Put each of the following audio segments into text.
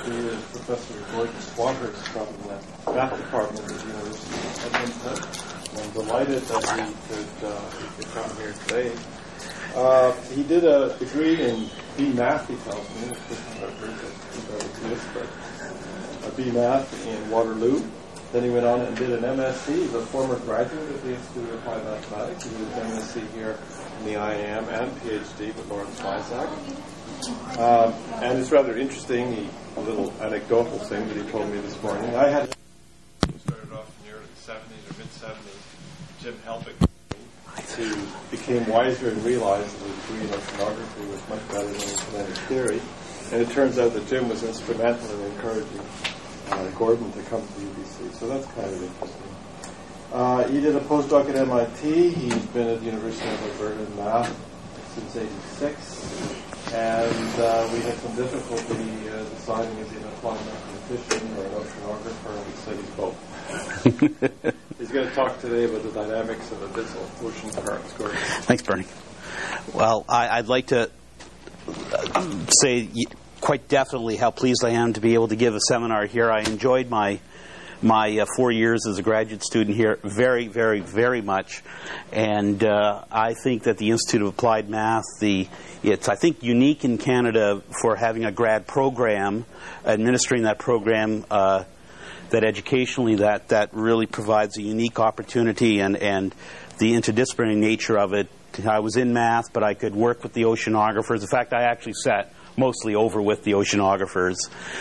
He is Professor Gordon Squatters from the math department at the University of Edmonton. I'm delighted that he could come here today. He did a degree in B-Math, he tells me. Of course, I've heard that exists, but a B-Math in Waterloo. Then he went on and did an MSc. He's a former graduate of the Institute of Applied Mathematics. He did an MSc here in the IAM and PhD with Lawrence Isaac. And it's rather interesting, a little anecdotal thing that he told me this morning. I had started off in the early 70s or mid-70s, Jim Helbig, who became wiser and realized that his degree in oceanography was much better than his kinetic theory. And it turns out that Jim was instrumental in encouraging Gordon to come to UBC. So that's kind of interesting. He did a postdoc at MIT. He's been at the University of Alberta in math since '86. And we had some difficulty deciding is he an applied mathematician or an oceanographer, and we said he's both. He's going to talk today about the dynamics of abyssal ocean currents. Gordon. Thanks, Bernie. Well, I'd like to say quite definitely how pleased I am to be able to give a seminar here. I enjoyed my 4 years as a graduate student here very, very, very much. And I think that the Institute of Applied Math, it's, I think, unique in Canada for having a grad program, administering that program, that educationally that really provides a unique opportunity, and the interdisciplinary nature of it. I was in math, but I could work with the oceanographers. In fact, I actually sat mostly over with the oceanographers.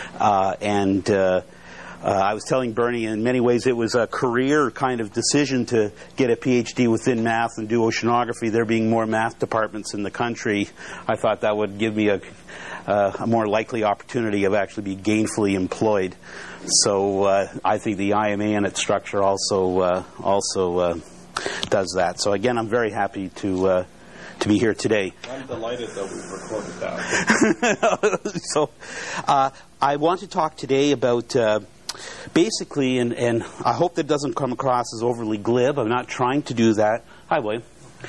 I was telling Bernie, in many ways it was a career kind of decision to get a PhD within math and do oceanography. There being more math departments in the country, I thought that would give me a more likely opportunity of actually being gainfully employed. So I think the IMA and its structure also does that. So again, I'm very happy to be here today. I'm delighted that we've recorded that. So I want to talk today about basically, and I hope that doesn't come across as overly glib. I'm not trying to do that. Hi, William.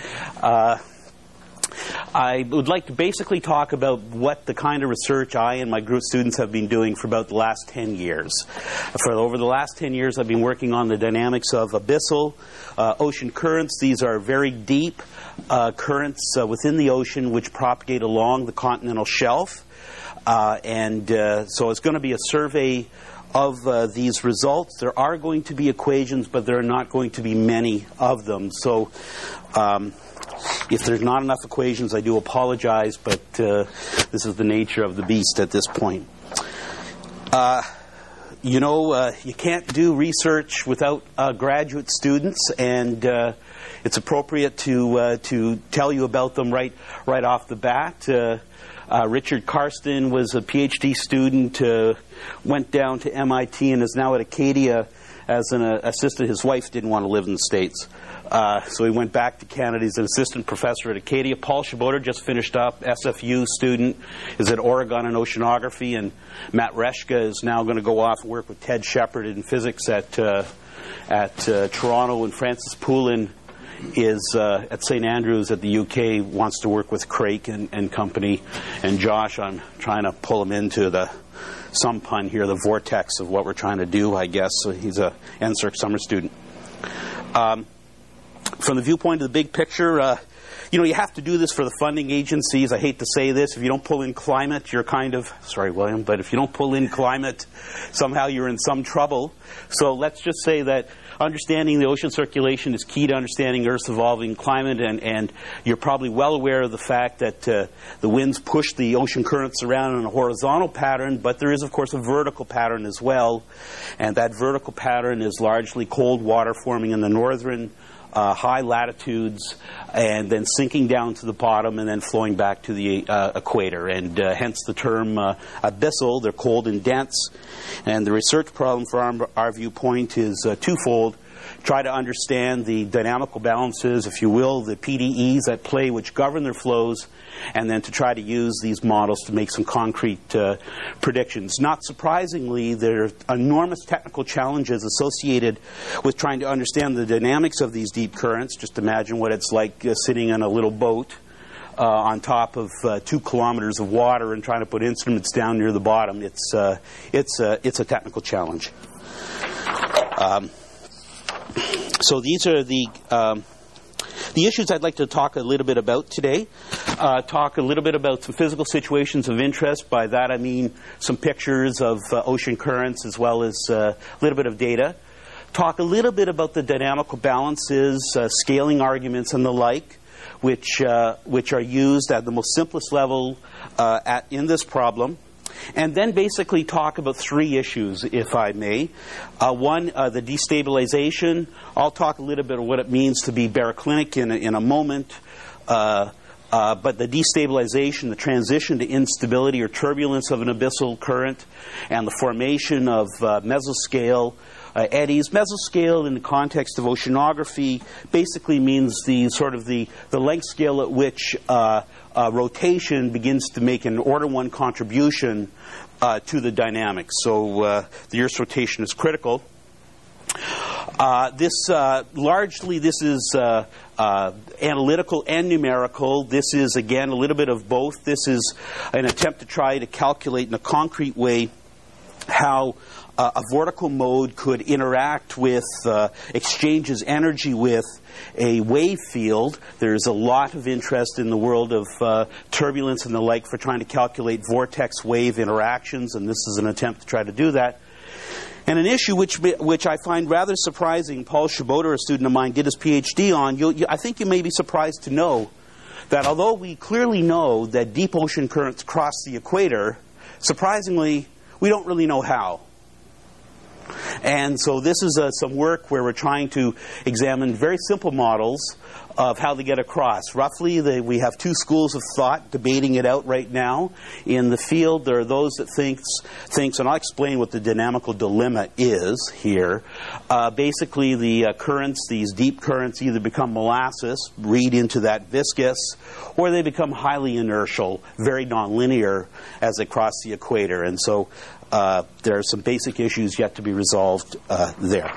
I would like to basically talk about what the kind of research I and my group students have been doing for about the last 10 years. Over the last 10 years, I've been working on the dynamics of abyssal ocean currents. These are very deep currents within the ocean which propagate along the continental shelf. So it's going to be a survey of these results. There are going to be equations, but there are not going to be many of them. So if there's not enough equations, I do apologize, but this is the nature of the beast at this point. You can't do research without graduate students, and it's appropriate to tell you about them right off the bat. Richard Karsten was a PhD student, went down to MIT, and is now at Acadia as an assistant. His wife didn't want to live in the States, so he went back to Canada. He's an assistant professor at Acadia. Paul Chaboter just finished up, SFU student, is at Oregon in oceanography, and Matt Reshka is now going to go off and work with Ted Shepard in physics at Toronto, and Francis Poulin is at St. Andrews at the UK, wants to work with Craik and company. And Josh, I'm trying to pull him into some pun here, the vortex of what we're trying to do, I guess. So he's a NSERC summer student. From the viewpoint of the big picture, you have to do this for the funding agencies. I hate to say this. If you don't pull in climate, you're kind of, sorry, William, but if you don't pull in climate, somehow you're in some trouble. So let's just say that understanding the ocean circulation is key to understanding Earth's evolving climate, and you're probably well aware of the fact that the winds push the ocean currents around in a horizontal pattern, but there is, of course, a vertical pattern as well. And that vertical pattern is largely cold water forming in the northern high latitudes and then sinking down to the bottom and then flowing back to the equator. And hence the term abyssal. They're cold and dense. And the research problem from our viewpoint is twofold. Try to understand the dynamical balances, if you will, the PDEs at play which govern their flows, and then to try to use these models to make some concrete predictions. Not surprisingly, there are enormous technical challenges associated with trying to understand the dynamics of these deep currents. Just imagine what it's like sitting in a little boat on top of 2 kilometers of water and trying to put instruments down near the bottom. It's a technical challenge. So these are the issues I'd like to talk a little bit about today. Talk a little bit about some physical situations of interest. By that I mean some pictures of ocean currents as well as a little bit of data. Talk a little bit about the dynamical balances, scaling arguments and the like, which are used at the most simplest level in this problem. And then basically talk about 3 issues, if I may. One, the destabilization. I'll talk a little bit of what it means to be baroclinic in a moment. But the destabilization, the transition to instability or turbulence of an abyssal current, and the formation of mesoscale eddies. Mesoscale in the context of oceanography basically means the length scale at which rotation begins to make an order 1 contribution to the dynamics. So the Earth's rotation is critical. This is analytical and numerical. This is, again, a little bit of both. This is an attempt to try to calculate in a concrete way how a vortical mode could interact with, exchanges energy with a wave field. There's a lot of interest in the world of turbulence and the like for trying to calculate vortex-wave interactions, and this is an attempt to try to do that. And an issue which I find rather surprising, Paul Schaboter, a student of mine, did his PhD on. I think you may be surprised to know that although we clearly know that deep ocean currents cross the equator, surprisingly, we don't really know how. And so this is some work where we're trying to examine very simple models of how they get across. Roughly, we have 2 schools of thought debating it out right now. In the field, there are those that thinks, and I'll explain what the dynamical dilemma is here. Basically, the currents, these deep currents, either become molasses, read into that viscous, or they become highly inertial, very nonlinear as they cross the equator. And so there are some basic issues yet to be resolved there.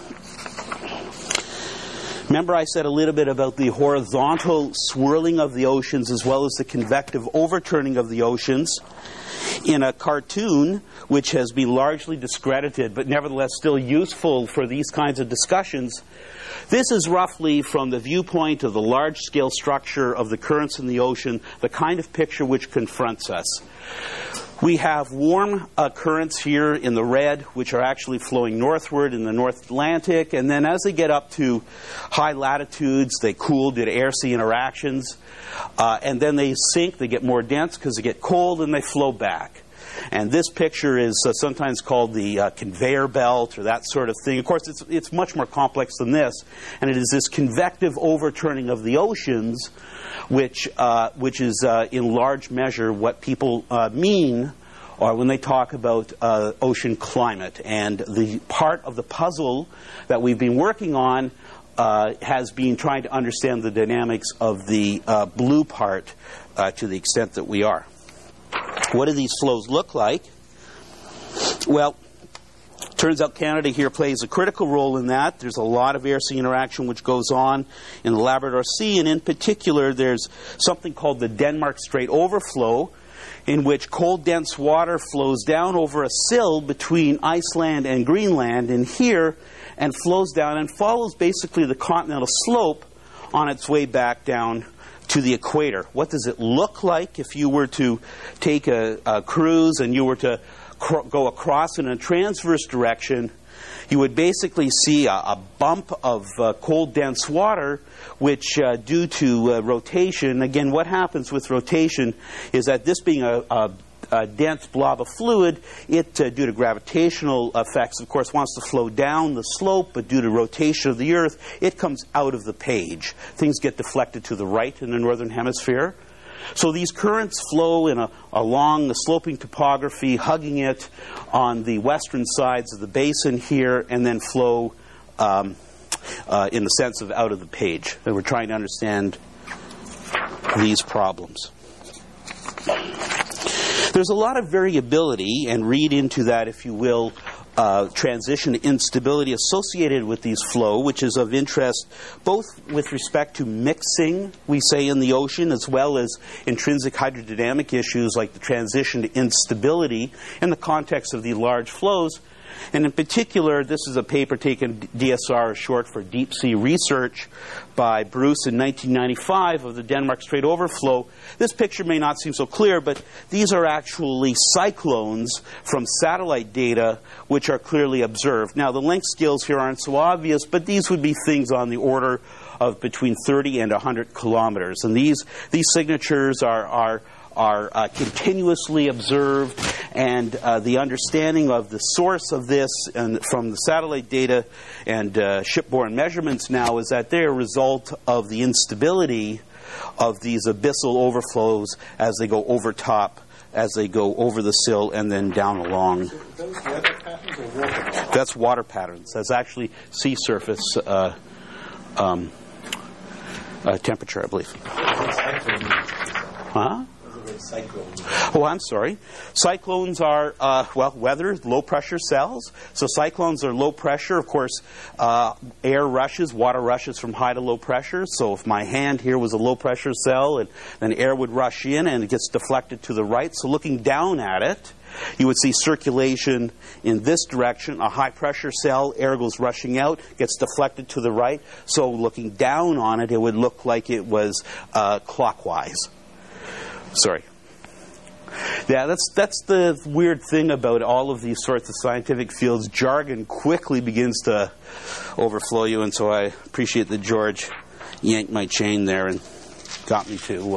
Remember I said a little bit about the horizontal swirling of the oceans as well as the convective overturning of the oceans in a cartoon which has been largely discredited but nevertheless still useful for these kinds of discussions. This is roughly from the viewpoint of the large-scale structure of the currents in the ocean, the kind of picture which confronts us. We have warm currents here in the red, which are actually flowing northward in the North Atlantic, and then as they get up to high latitudes, they cool due to air-sea interactions, and then they sink, they get more dense because they get cold, and they flow back. And this picture is sometimes called the conveyor belt or that sort of thing. Of course, it's much more complex than this, and it is this convective overturning of the oceans which is in large measure what people mean or when they talk about ocean climate. And the part of the puzzle that we've been working on has been trying to understand the dynamics of the blue part to the extent that we are. What do these flows look like? Well, turns out Canada here plays a critical role in that. There's a lot of air-sea interaction which goes on in the Labrador Sea, and in particular there's something called the Denmark Strait overflow, in which cold, dense water flows down over a sill between Iceland and Greenland in here and flows down and follows basically the continental slope on its way back down to the equator. What does it look like if you were to take a cruise and you were to go across in a transverse direction? You would basically see a bump of cold, dense water, which due to rotation, again, what happens with rotation is that this being a dense blob of fluid, it, due to gravitational effects, of course, wants to flow down the slope, but due to rotation of the Earth, it comes out of the page. Things get deflected to the right in the northern hemisphere. So these currents flow along the sloping topography, hugging it on the western sides of the basin here, and then flow in the sense of out of the page. And we're trying to understand these problems. There's a lot of variability, and read into that, if you will, transition instability associated with these flow, which is of interest both with respect to mixing, we say, in the ocean, as well as intrinsic hydrodynamic issues like the transition to instability in the context of the large flows. And in particular, this is a paper taken, DSR is short for Deep Sea Research, by Bruce in 1995 of the Denmark Strait overflow. This picture may not seem so clear, but these are actually cyclones from satellite data which are clearly observed. Now, the length scales here aren't so obvious, but these would be things on the order of between 30 and 100 kilometers. And these signatures are continuously observed, and the understanding of the source of this and from the satellite data and shipborne measurements now is that they're a result of the instability of these abyssal overflows as they go over top, as they go over the sill and then down along. So those weather patterns or water patterns? That's water patterns. That's actually sea surface temperature, I believe. Huh? Cyclones. Oh, I'm sorry. Cyclones are, weather, low-pressure cells. So cyclones are low pressure. Of course, air rushes, water rushes from high to low pressure. So if my hand here was a low-pressure cell, and then air would rush in and it gets deflected to the right. So looking down at it, you would see circulation in this direction. A high-pressure cell, air goes rushing out, gets deflected to the right. So looking down on it, it would look like it was clockwise. Sorry. Yeah, that's the weird thing about all of these sorts of scientific fields. Jargon quickly begins to overflow you, and so I appreciate that George yanked my chain there and got me to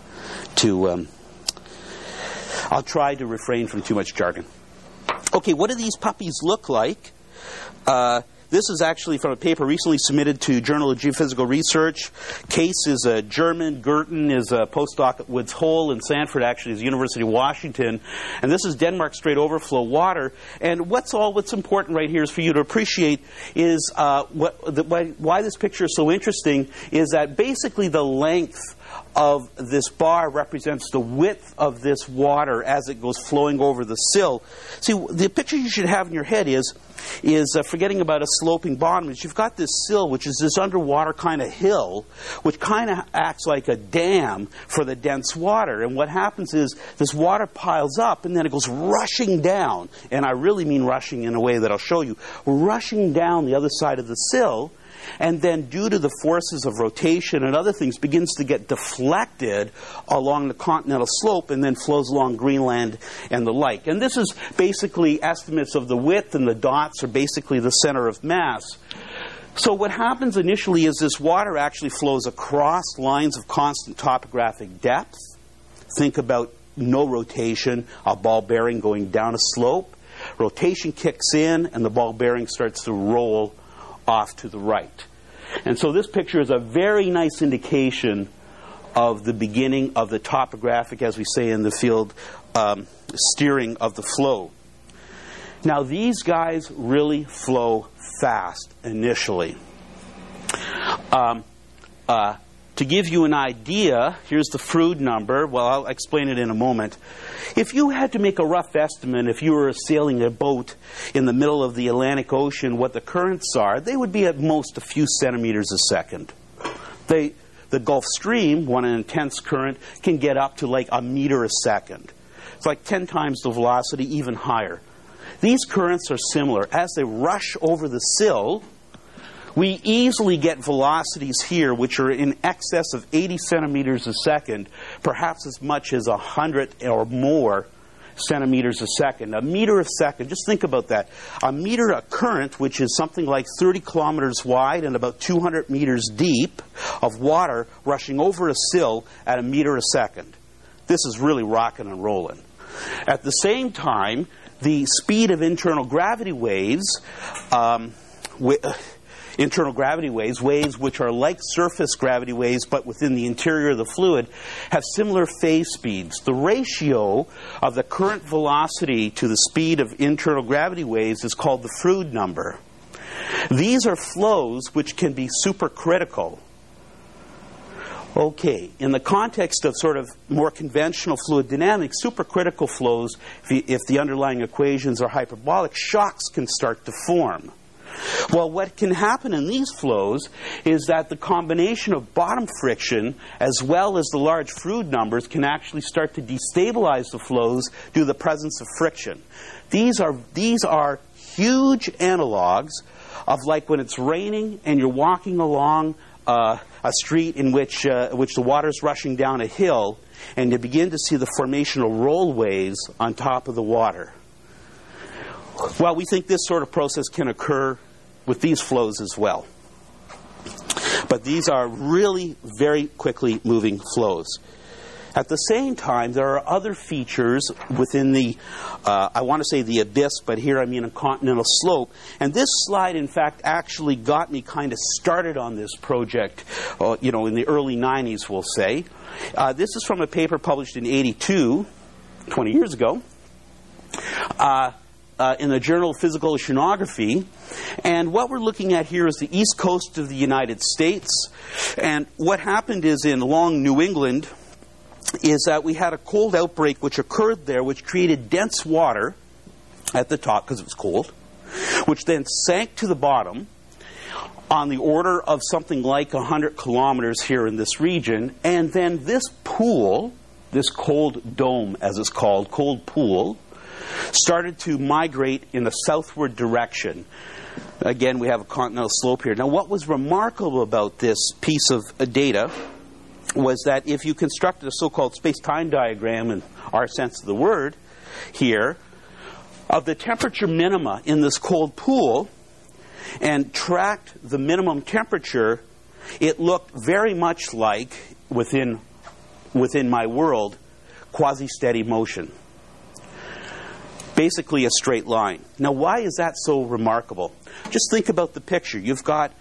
I'll try to refrain from too much jargon. Okay, what do these puppies look like? This is actually from a paper recently submitted to Journal of Geophysical Research. Case is a German. Gerten is a postdoc at Woods Hole, and Sanford actually is University of Washington. And this is Denmark Strait overflow water. And what's important right here is for you to appreciate is why this picture is so interesting is that basically the length of this bar represents the width of this water as it goes flowing over the sill. See, the picture you should have in your head is forgetting about a sloping bottom, is you've got this sill, which is this underwater kind of hill, which kind of acts like a dam for the dense water. And what happens is this water piles up, and then it goes rushing down. And I really mean rushing in a way that I'll show you. Rushing down the other side of the sill, and then due to the forces of rotation and other things, begins to get deflected along the continental slope and then flows along Greenland and the like. And this is basically estimates of the width, and the dots are basically the center of mass. So what happens initially is this water actually flows across lines of constant topographic depth. Think about no rotation, a ball bearing going down a slope. Rotation kicks in, and the ball bearing starts to roll off to the right. And so this picture is a very nice indication of the beginning of the topographic, as we say in the field, steering of the flow. Now, these guys really flow fast initially. To give you an idea, here's the Froude number. Well, I'll explain it in a moment. If you had to make a rough estimate, if you were sailing a boat in the middle of the Atlantic Ocean, what the currents are, they would be at most a few centimeters a second. The Gulf Stream, when an intense current, can get up to like a meter a second. It's like 10 times the velocity, even higher. These currents are similar. As they rush over the sill, we easily get velocities here which are in excess of 80 centimeters a second, perhaps as much as 100 or more centimeters a second. A meter a second, just think about that. A meter a current, which is something like 30 kilometers wide and about 200 meters deep of water rushing over a sill at a meter a second. This is really rocking and rolling. At the same time, the speed of internal gravity waves, waves which are like surface gravity waves but within the interior of the fluid, have similar phase speeds. The ratio of the current velocity to the speed of internal gravity waves is called the Froude number. These are flows which can be supercritical. Okay, in the context of sort of more conventional fluid dynamics, supercritical flows, if the underlying equations are hyperbolic, shocks can start to form. Well, what can happen in these flows is that the combination of bottom friction as well as the large fluid numbers can actually start to destabilize the flows due to the presence of friction. These are huge analogs of like when it's raining and you're walking along a street in which the water is rushing down a hill, and you begin to see the formation of rollways on top of the water. Well, we think this sort of process can occur with these flows as well. But these are really very quickly moving flows. At the same time, there are other features within the, I want to say the abyss, but here I mean a continental slope. And this slide, in fact, actually got me kind of started on this project, in the early 90s, we'll say. This is from a paper published in '82, 20 years ago, in the Journal of Physical Oceanography. And what we're looking at here is the east coast of the United States. And what happened is in Long New England is that we had a cold outbreak which occurred there, which created dense water at the top because it was cold, which then sank to the bottom on the order of something like 100 kilometers here in this region. And then this pool, this cold dome as it's called, cold pool, started to migrate in a southward direction. Again, we have a continental slope here. Now, what was remarkable about this piece of data was that if you constructed a so-called space-time diagram, in our sense of the word here, of the temperature minima in this cold pool, and tracked the minimum temperature, it looked very much like, within my world, quasi-steady motion. Basically a straight line. Now, why is that so remarkable? Just think about the picture. You've got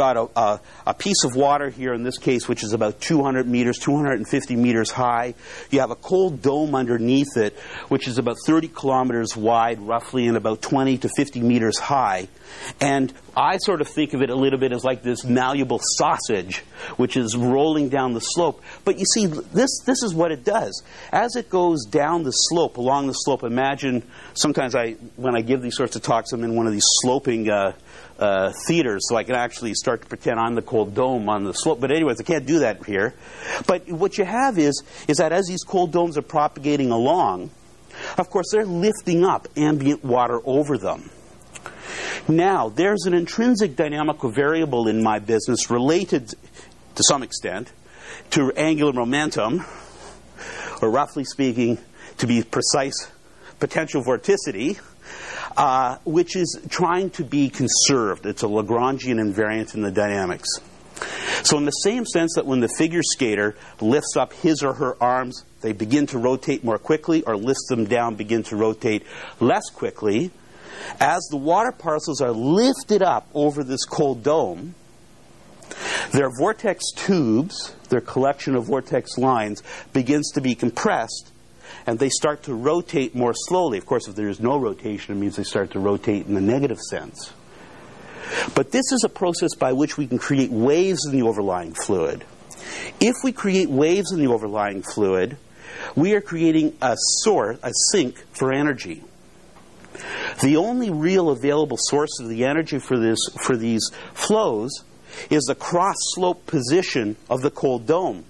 a piece of water here, in this case, which is about 200 meters, 250 meters high. You have a cold dome underneath it, which is about 30 kilometers wide, roughly, and about 20 to 50 meters high. And I sort of think of it a little bit as like this malleable sausage, which is rolling down the slope. But you see, this is what it does. As it goes down the slope, along the slope, imagine, sometimes when I give these sorts of talks, I'm in one of these sloping theaters, so I can actually start to pretend I'm the cold dome on the slope. But anyways, I can't do that here. But what you have is that as these cold domes are propagating along, of course, they're lifting up ambient water over them. Now, there's an intrinsic dynamical variable in my business related, to some extent, to angular momentum, or roughly speaking, to be precise, potential vorticity, which is trying to be conserved. It's a Lagrangian invariant in the dynamics. So in the same sense that when the figure skater lifts up his or her arms, they begin to rotate more quickly, or lifts them down, begin to rotate less quickly, as the water parcels are lifted up over this cold dome, their vortex tubes, their collection of vortex lines, begins to be compressed, and they start to rotate more slowly. Of course, if there's no rotation, it means they start to rotate in the negative sense. But this is a process by which we can create waves in the overlying fluid. If we create waves in the overlying fluid, we are creating a sink for energy. The only real available source of the energy for these flows is the cross-slope position of the cold dome.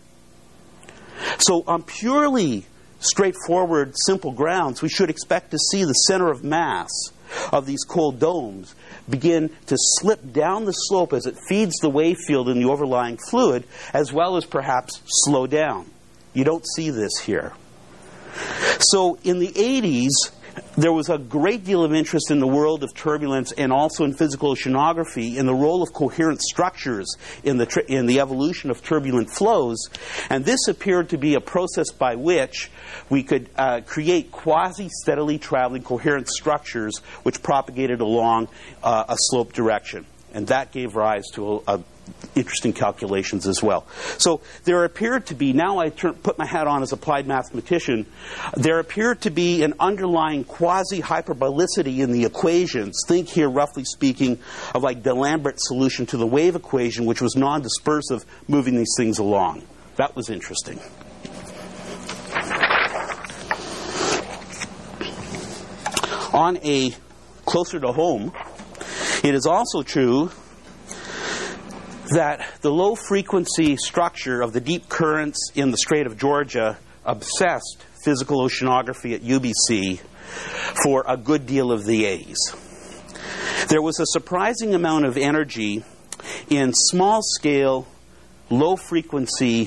So on purely straightforward, simple grounds, we should expect to see the center of mass of these cold domes begin to slip down the slope as it feeds the wave field in the overlying fluid, as well as perhaps slow down. You don't see this here. So in the 80s, there was a great deal of interest in the world of turbulence and also in physical oceanography in the role of coherent structures in the evolution of turbulent flows. And this appeared to be a process by which we could create quasi-steadily traveling coherent structures which propagated along a slope direction. And that gave rise to interesting calculations as well. So there appeared to be, now I put my hat on as applied mathematician, there appeared to be an underlying quasi-hyperbolicity in the equations. Think here, roughly speaking, of like D'Alembert solution to the wave equation, which was non-dispersive, moving these things along. That was interesting. On a closer to home, it is also true that the low-frequency structure of the deep currents in the Strait of Georgia obsessed physical oceanography at UBC for a good deal of the 80s. There was a surprising amount of energy in small-scale, low-frequency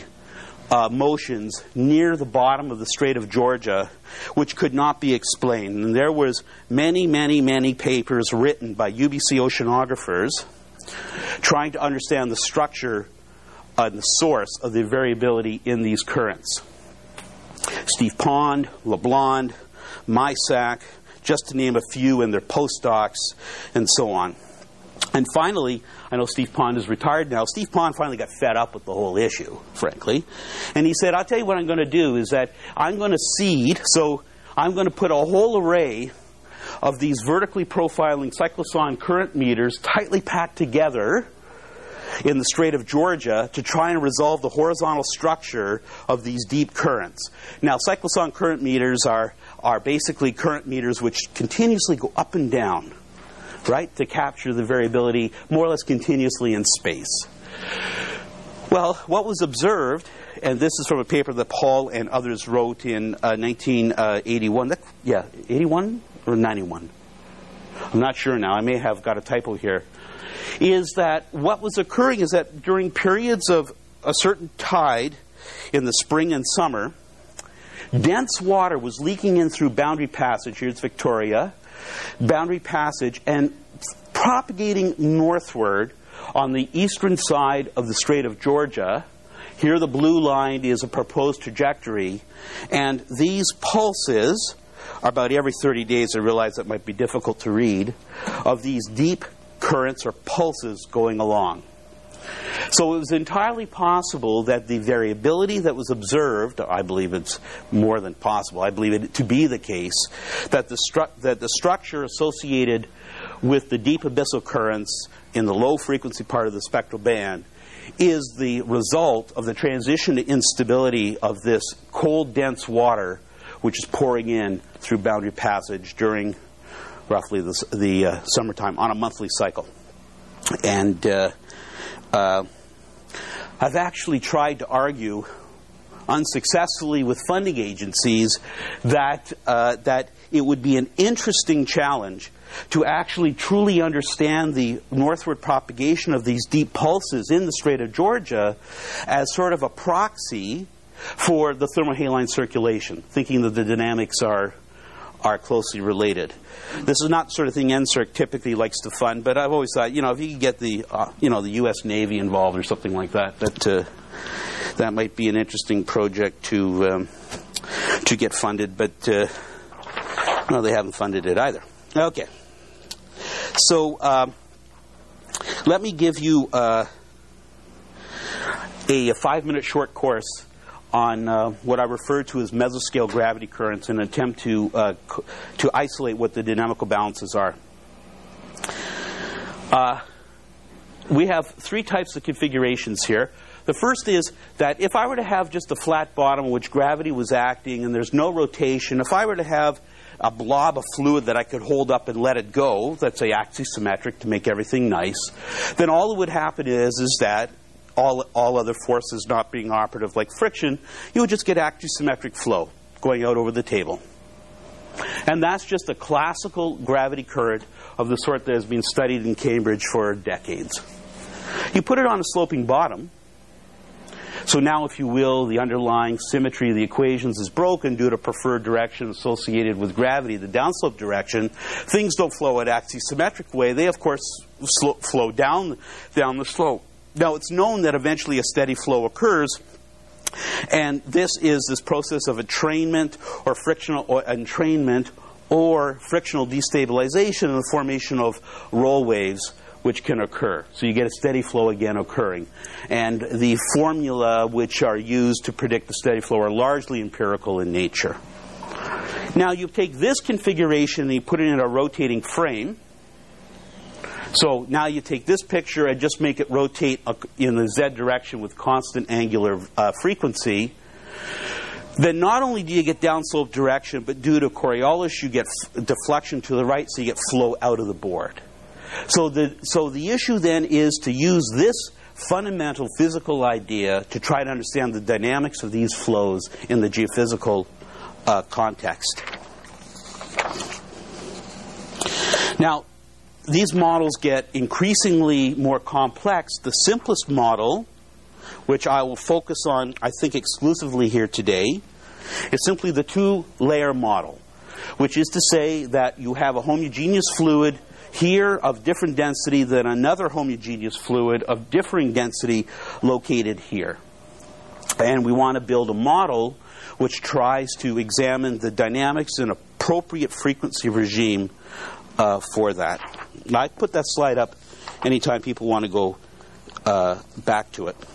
motions near the bottom of the Strait of Georgia, which could not be explained. And there was many papers written by UBC oceanographers trying to understand the structure and the source of the variability in these currents. Steve Pond, LeBlond, Mysak, just to name a few, and their postdocs, and so on. And finally, I know Steve Pond is retired now. Steve Pond finally got fed up with the whole issue, frankly. And he said, I'll tell you what I'm going to do is that I'm going to seed, so I'm going to put a whole array of these vertically profiling cyclotron current meters tightly packed together in the Strait of Georgia to try and resolve the horizontal structure of these deep currents. Now, cyclotron current meters are basically current meters which continuously go up and down, right, to capture the variability more or less continuously in space. Well, what was observed, and this is from a paper that Paul and others wrote in 1981. 81 or 91? I'm not sure now. I may have got a typo here. Is that what was occurring is that during periods of a certain tide in the spring and summer, dense water was leaking in through Boundary Passage. Here's Victoria. Boundary Passage, and propagating northward on the eastern side of the Strait of Georgia. Here the blue line is a proposed trajectory, and these pulses are about every 30 days. I realize that might be difficult to read, of these deep currents or pulses going along. So it was entirely possible that the variability that was observed, I believe it's more than possible, I believe it to be the case, that the structure associated with the deep abyssal currents in the low frequency part of the spectral band is the result of the transition to instability of this cold, dense water which is pouring in through Boundary Passage during roughly the summertime on a monthly cycle. And I've actually tried to argue unsuccessfully with funding agencies that it would be an interesting challenge to actually truly understand the northward propagation of these deep pulses in the Strait of Georgia as sort of a proxy for the thermohaline circulation, thinking that the dynamics are closely related. This is not the sort of thing NSERC typically likes to fund, but I've always thought, if you could get the U.S. Navy involved or something like that, that might be an interesting project to get funded. But no, they haven't funded it either. Okay, so let me give you a 5-minute short course on what I refer to as mesoscale gravity currents in an attempt to isolate what the dynamical balances are. We have 3 types of configurations here. The first is that if I were to have just a flat bottom in which gravity was acting and there's no rotation, if I were to have a blob of fluid that I could hold up and let it go, let's say axisymmetric to make everything nice, then all that would happen is that all other forces not being operative like friction, you would just get axisymmetric flow going out over the table. And that's just a classical gravity current of the sort that has been studied in Cambridge for decades. You put it on a sloping bottom, so now, if you will, the underlying symmetry of the equations is broken due to preferred direction associated with gravity, the downslope direction. Things don't flow at axisymmetric way. They, of course, flow down the slope. Now, it's known that eventually a steady flow occurs, and this is this process of entrainment or frictional destabilization in the formation of roll waves, which can occur. So you get a steady flow again occurring. And the formula which are used to predict the steady flow are largely empirical in nature. Now you take this configuration and you put it in a rotating frame. So now you take this picture and just make it rotate in the z direction with constant angular frequency. Then not only do you get downslope direction, but due to Coriolis you get deflection to the right, so you get flow out of the board. So the issue then is to use this fundamental physical idea to try to understand the dynamics of these flows in the geophysical context. Now, these models get increasingly more complex. The simplest model, which I will focus on, I think, exclusively here today, is simply the two-layer model, which is to say that you have a homogeneous fluid here of different density than another homogeneous fluid of differing density located here. And we want to build a model which tries to examine the dynamics and appropriate frequency regime for that. Now, I put that slide up anytime people want to go back to it.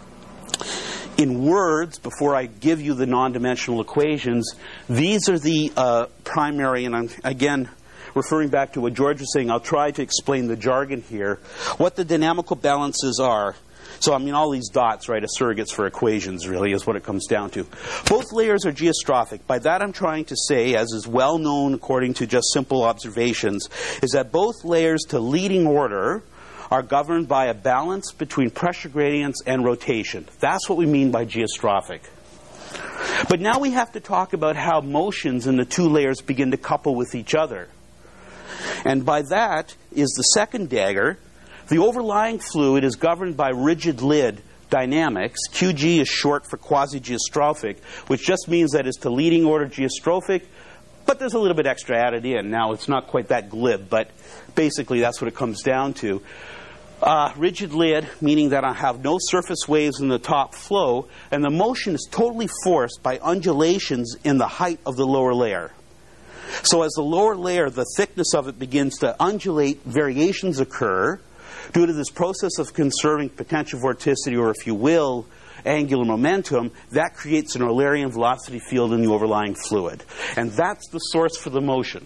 In words, before I give you the non-dimensional equations, these are the primary, and I'm again referring back to what George was saying, I'll try to explain the jargon here, what the dynamical balances are. So, I mean, all these dots, right, are surrogates for equations, really, is what it comes down to. Both layers are geostrophic. By that I'm trying to say, as is well known according to just simple observations, is that both layers to leading order are governed by a balance between pressure gradients and rotation. That's what we mean by geostrophic. But now we have to talk about how motions in the two layers begin to couple with each other. And by that is the second dagger. The overlying fluid is governed by rigid lid dynamics. QG is short for quasi-geostrophic, which just means that it's to leading order geostrophic, but there's a little bit extra added in. Now, it's not quite that glib, but basically that's what it comes down to. Rigid lid, meaning that I have no surface waves in the top flow, and the motion is totally forced by undulations in the height of the lower layer. So as the lower layer, the thickness of it begins to undulate, variations occur due to this process of conserving potential vorticity, or if you will, angular momentum. That creates an Eulerian velocity field in the overlying fluid. And that's the source for the motion.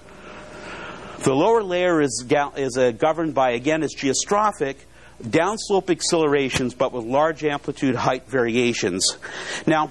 The lower layer is governed by, again, it's geostrophic, downslope accelerations, but with large amplitude height variations. Now,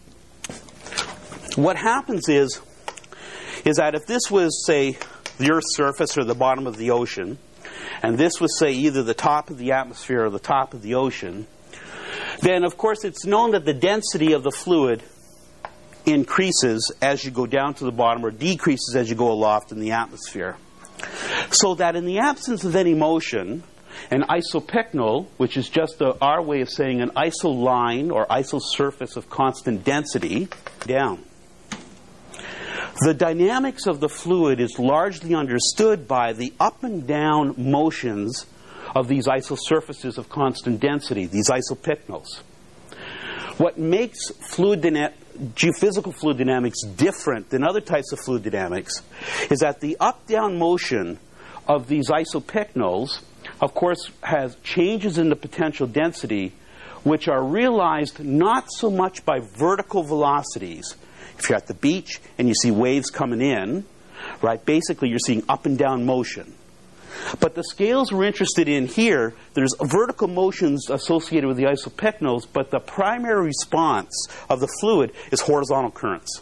what happens is that if this was, say, the Earth's surface or the bottom of the ocean, and this was, say, either the top of the atmosphere or the top of the ocean, then, of course, it's known that the density of the fluid increases as you go down to the bottom, or decreases as you go aloft in the atmosphere. So that in the absence of any motion, an isopycnal, which is just our way of saying an isoline or isosurface of constant density, down. The dynamics of the fluid is largely understood by the up and down motions of these isosurfaces of constant density, these isopycnals. What makes geophysical fluid dynamics different than other types of fluid dynamics is that the up-down motion of these isopycnals, of course, has changes in the potential density, which are realized not so much by vertical velocities. If you're at the beach and you see waves coming in, right, basically you're seeing up and down motion. But the scales we're interested in here, there's vertical motions associated with the isopycnals, but the primary response of the fluid is horizontal currents.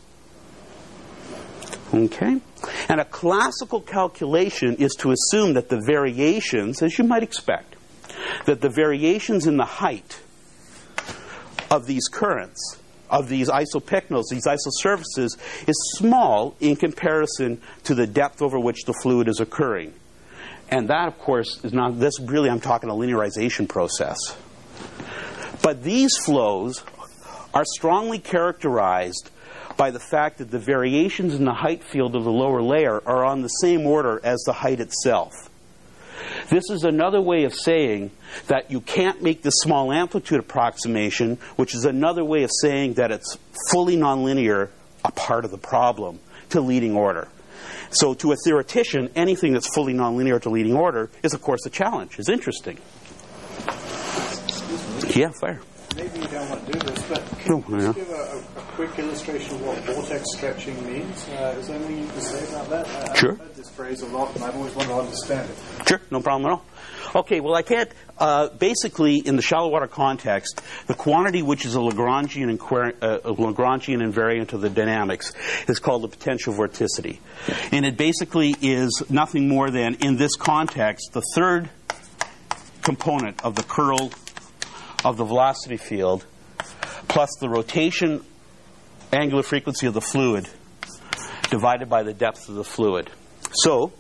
Okay? And a classical calculation is to assume that the variations, as you might expect, that the variations in the height of these currents, of these isopycnals, these isosurfaces, is small in comparison to the depth over which the fluid is occurring. And that, of course, is not, this really, I'm talking a linearization process. But these flows are strongly characterized by the fact that the variations in the height field of the lower layer are on the same order as the height itself. This is another way of saying that you can't make this small amplitude approximation, which is another way of saying that it's fully nonlinear, a part of the problem, to leading order. So to a theoretician, anything that's fully nonlinear to leading order is, of course, a challenge. It's interesting. Yeah, fire. maybe you don't want to do this, but can you just give a quick illustration of what vortex stretching means? Is there anything you can say about that? Sure. I've heard this phrase a lot, and I've always wanted to understand it. Sure, no problem at all. Okay, well, I can't, basically, in the shallow water context, the quantity which is a Lagrangian invariant of the dynamics is called the potential vorticity. And it basically is nothing more than, in this context, the third component of the curl of the velocity field plus the rotation angular frequency of the fluid divided by the depth of the fluid. So,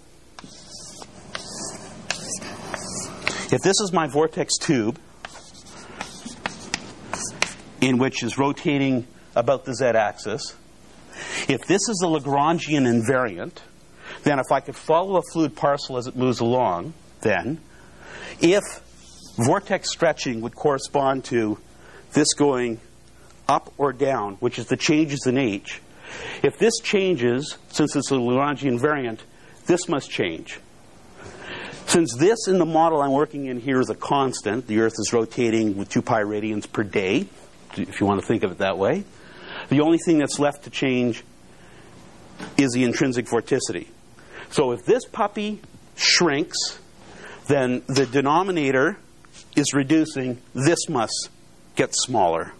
if this is my vortex tube, in which is rotating about the z-axis, if this is a Lagrangian invariant, then if I could follow a fluid parcel as it moves along, then if vortex stretching would correspond to this going up or down, which is the changes in h, if this changes, since it's a Lagrangian invariant, this must change. Since this in the model I'm working in here is a constant, the Earth is rotating with 2 pi radians per day, if you want to think of it that way, the only thing that's left to change is the intrinsic vorticity. So if this puppy shrinks, then the denominator is reducing, this must get smaller.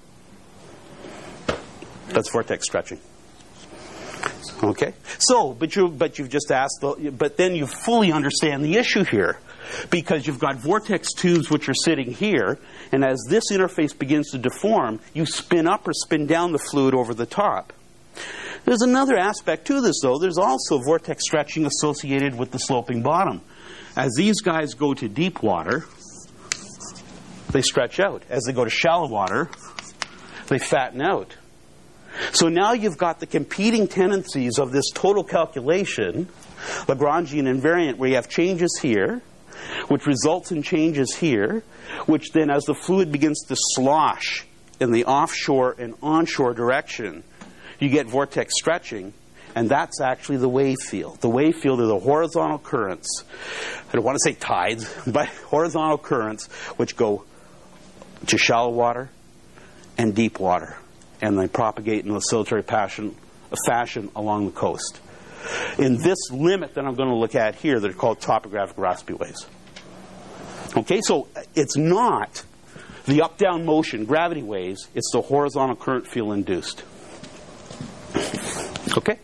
That's vortex stretching. Okay? So, but you've just asked, but then you fully understand the issue here. Because you've got vortex tubes which are sitting here, and as this interface begins to deform, you spin up or spin down the fluid over the top. There's another aspect to this, though. There's also vortex stretching associated with the sloping bottom. As these guys go to deep water, they stretch out. As they go to shallow water, they fatten out. So now you've got the competing tendencies of this total calculation, Lagrangian invariant, where you have changes here, which results in changes here, which then as the fluid begins to slosh in the offshore and onshore direction, you get vortex stretching, and that's actually the wave field. The wave field are the horizontal currents. I don't want to say tides, but horizontal currents which go to shallow water and deep water, and they propagate in an oscillatory fashion along the coast. In this limit that I'm going to look at here, they're called topographic Rossby waves. Okay, so it's not the up-down motion, gravity waves, it's the horizontal current field induced. Okay?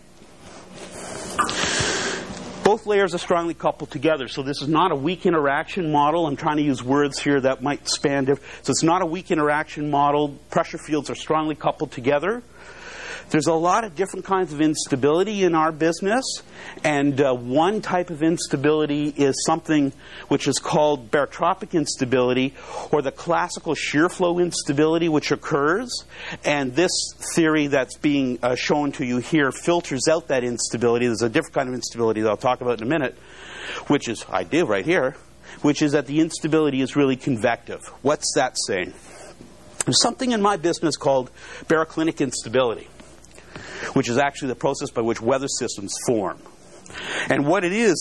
Both layers are strongly coupled together, so this is not a weak interaction model. I'm trying to use words here that might span different. So it's not a weak interaction model. Pressure fields are strongly coupled together. There's a lot of different kinds of instability in our business, and one type of instability is something which is called barotropic instability, or the classical shear flow instability which occurs. And this theory that's being shown to you here filters out that instability. There's a different kind of instability that I'll talk about in a minute, which is, I do right here, which is that the instability is really convective. What's that saying? There's something in my business called baroclinic instability, which is actually the process by which weather systems form. And what it is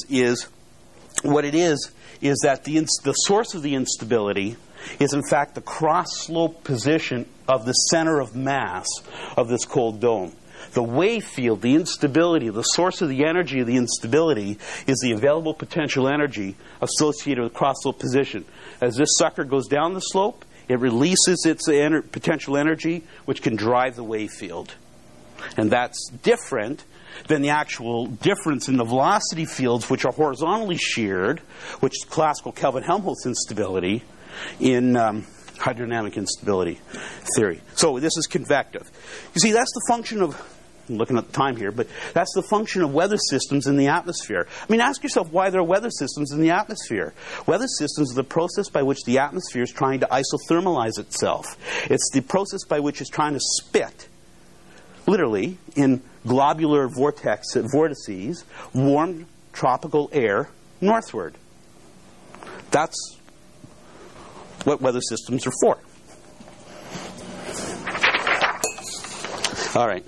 that the source of the instability is in fact the cross-slope position of the center of mass of this cold dome. The wave field, the instability, the source of the energy of the instability is the available potential energy associated with cross-slope position. As this sucker goes down the slope, it releases its potential energy, which can drive the wave field. And that's different than the actual difference in the velocity fields, which are horizontally sheared, which is classical Kelvin-Helmholtz instability in hydrodynamic instability theory. So this is convective. You see, that's the function of, I'm looking at the time here, but that's the function of weather systems in the atmosphere. I mean, ask yourself why there are weather systems in the atmosphere. Weather systems are the process by which the atmosphere is trying to isothermalize itself. It's the process by which it's trying to spit, literally, in globular vortices, warm tropical air northward. That's what weather systems are for. All right.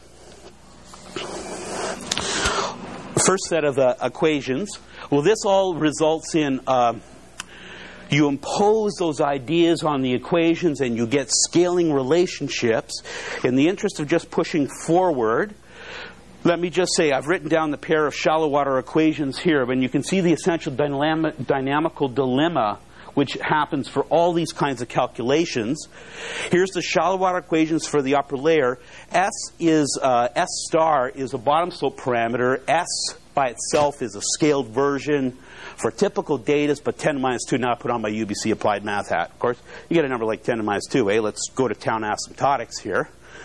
First set of equations. Well, this all results in You impose those ideas on the equations and you get scaling relationships. In the interest of just pushing forward, let me just say I've written down the pair of shallow water equations here, and you can see the essential dynamical dilemma which happens for all these kinds of calculations. Here's the shallow water equations for the upper layer. S star is a bottom slope parameter. S by itself is a scaled version for typical data, but 10 to minus 2. Now I put on my UBC applied math hat. Of course, you get a number like 10 to minus 2. Let's go to town asymptotics here.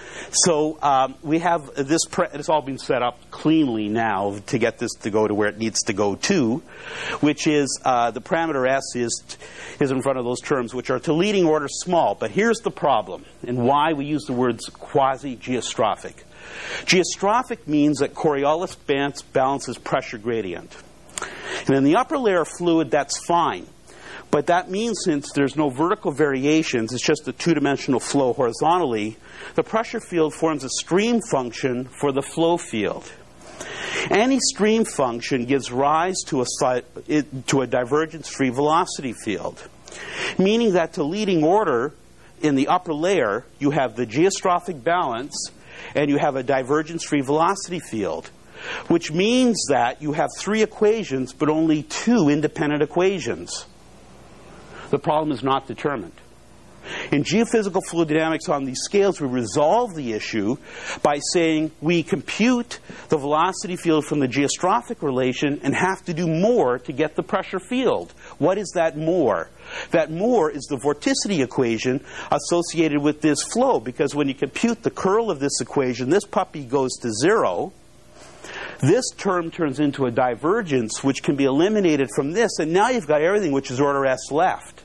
So we have this. It's all been set up cleanly now to get this to go to where it needs to go to, which is the parameter S is in front of those terms, which are to leading order small. But here's the problem, and why we use the words quasi-geostrophic. Geostrophic means that Coriolis balances pressure gradient. And in the upper layer of fluid, that's fine. But that means since there's no vertical variations, it's just a two-dimensional flow horizontally, the pressure field forms a stream function for the flow field. Any stream function gives rise to a divergence-free velocity field, meaning that to leading order in the upper layer, you have the geostrophic balance and you have a divergence-free velocity field, which means that you have 3 equations but only 2 independent equations. The problem is not determined. In geophysical fluid dynamics on these scales, we resolve the issue by saying we compute the velocity field from the geostrophic relation and have to do more to get the pressure field. What is that more? That more is the vorticity equation associated with this flow, because when you compute the curl of this equation, this puppy goes to 0. This term turns into a divergence, which can be eliminated from this, and now you've got everything which is order S left.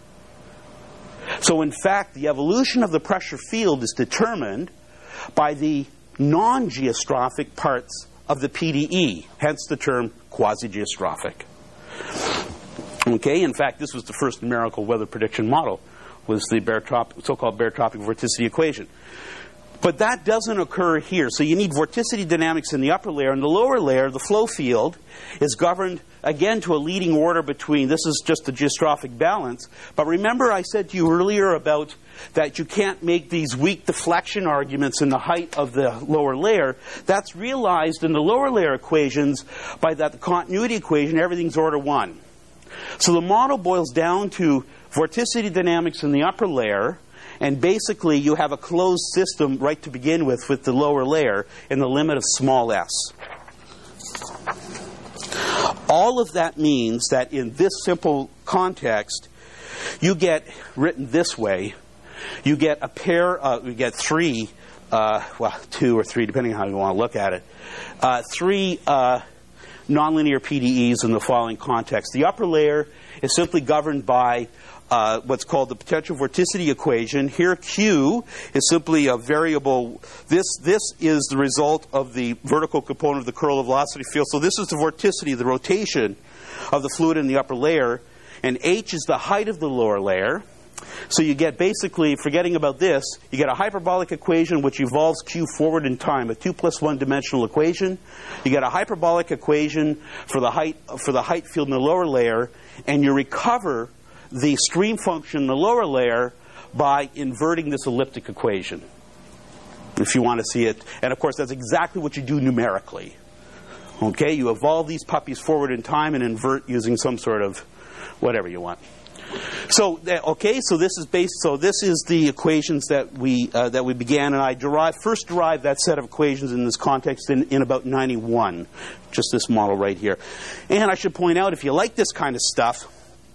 So in fact, the evolution of the pressure field is determined by the non-geostrophic parts of the PDE, hence the term quasi-geostrophic. Okay, in fact, this was the first numerical weather prediction model, was the so-called barotropic vorticity equation. But that doesn't occur here. So you need vorticity dynamics in the upper layer. In the lower layer, the flow field is governed, again, to a leading order between, this is just the geostrophic balance. But remember I said to you earlier about that you can't make these weak deflection arguments in the height of the lower layer. That's realized in the lower layer equations by that the continuity equation, everything's order 1. So the model boils down to vorticity dynamics in the upper layer, and basically you have a closed system right to begin with the lower layer in the limit of small s. All of that means that in this simple context, you get written this way. You get a pair, you get 3, 2 or 3, depending on how you want to look at it, 3 nonlinear PDEs in the following context. The upper layer is simply governed by what's called the potential vorticity equation. Here Q is simply a variable. This is the result of the vertical component of the curl of velocity field. So this is the vorticity, the rotation of the fluid in the upper layer. And H is the height of the lower layer. So you get basically, forgetting about this, you get a hyperbolic equation which evolves Q forward in time, a 2 plus 1 dimensional equation. You get a hyperbolic equation for the height field in the lower layer, and you recover the stream function in the lower layer by inverting this elliptic equation, if you want to see it. And of course, that's exactly what you do numerically. Okay, you evolve these puppies forward in time and invert using some sort of whatever you want. So okay, so this is the equations that we began, and I first derived that set of equations in this context in about 91, just this model right here. And I should point out, if you like this kind of stuff,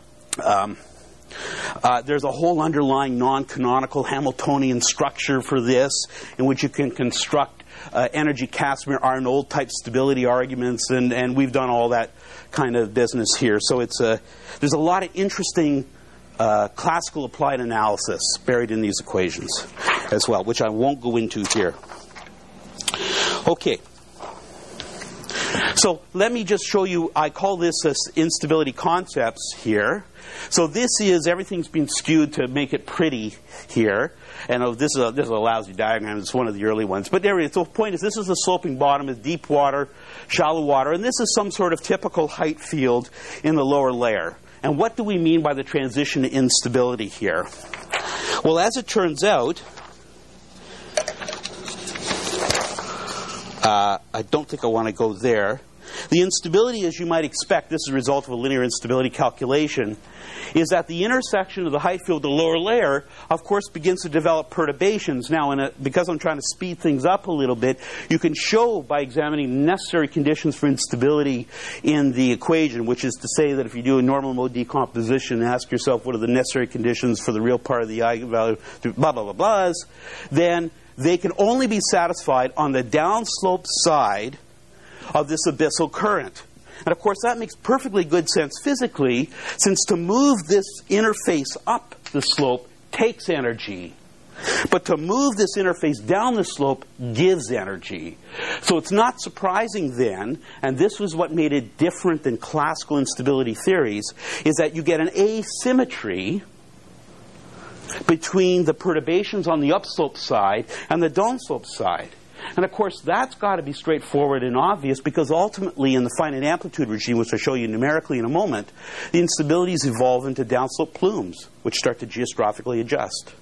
there's a whole underlying non-canonical Hamiltonian structure for this, in which you can construct energy Casimir-Arnold type stability arguments, and we've done all that kind of business here. So there's a lot of interesting classical applied analysis buried in these equations as well, which I won't go into here. Okay. So let me just show you, I call this instability concepts here. So this is, everything's been skewed to make it pretty here. And this is a lousy diagram. It's one of the early ones. But anyway, the point is, this is the sloping bottom of deep water, shallow water. And this is some sort of typical height field in the lower layer. And what do we mean by the transition to instability here? Well, as it turns out, I don't think I want to go there. The instability, as you might expect, this is a result of a linear instability calculation, is at the intersection of the height field, the lower layer, of course, begins to develop perturbations. Now, because I'm trying to speed things up a little bit, you can show by examining necessary conditions for instability in the equation, which is to say that if you do a normal mode decomposition and ask yourself what are the necessary conditions for the real part of the eigenvalue, blah, blah, blah, blahs, then they can only be satisfied on the downslope side of this abyssal current. And of course that makes perfectly good sense physically, since to move this interface up the slope takes energy. But to move this interface down the slope gives energy. So it's not surprising then, and this was what made it different than classical instability theories, is that you get an asymmetry between the perturbations on the upslope side and the downslope side. And of course, that's got to be straightforward and obvious, because ultimately in the finite amplitude regime, which I'll show you numerically in a moment, the instabilities evolve into downslope plumes, which start to geostrophically adjust.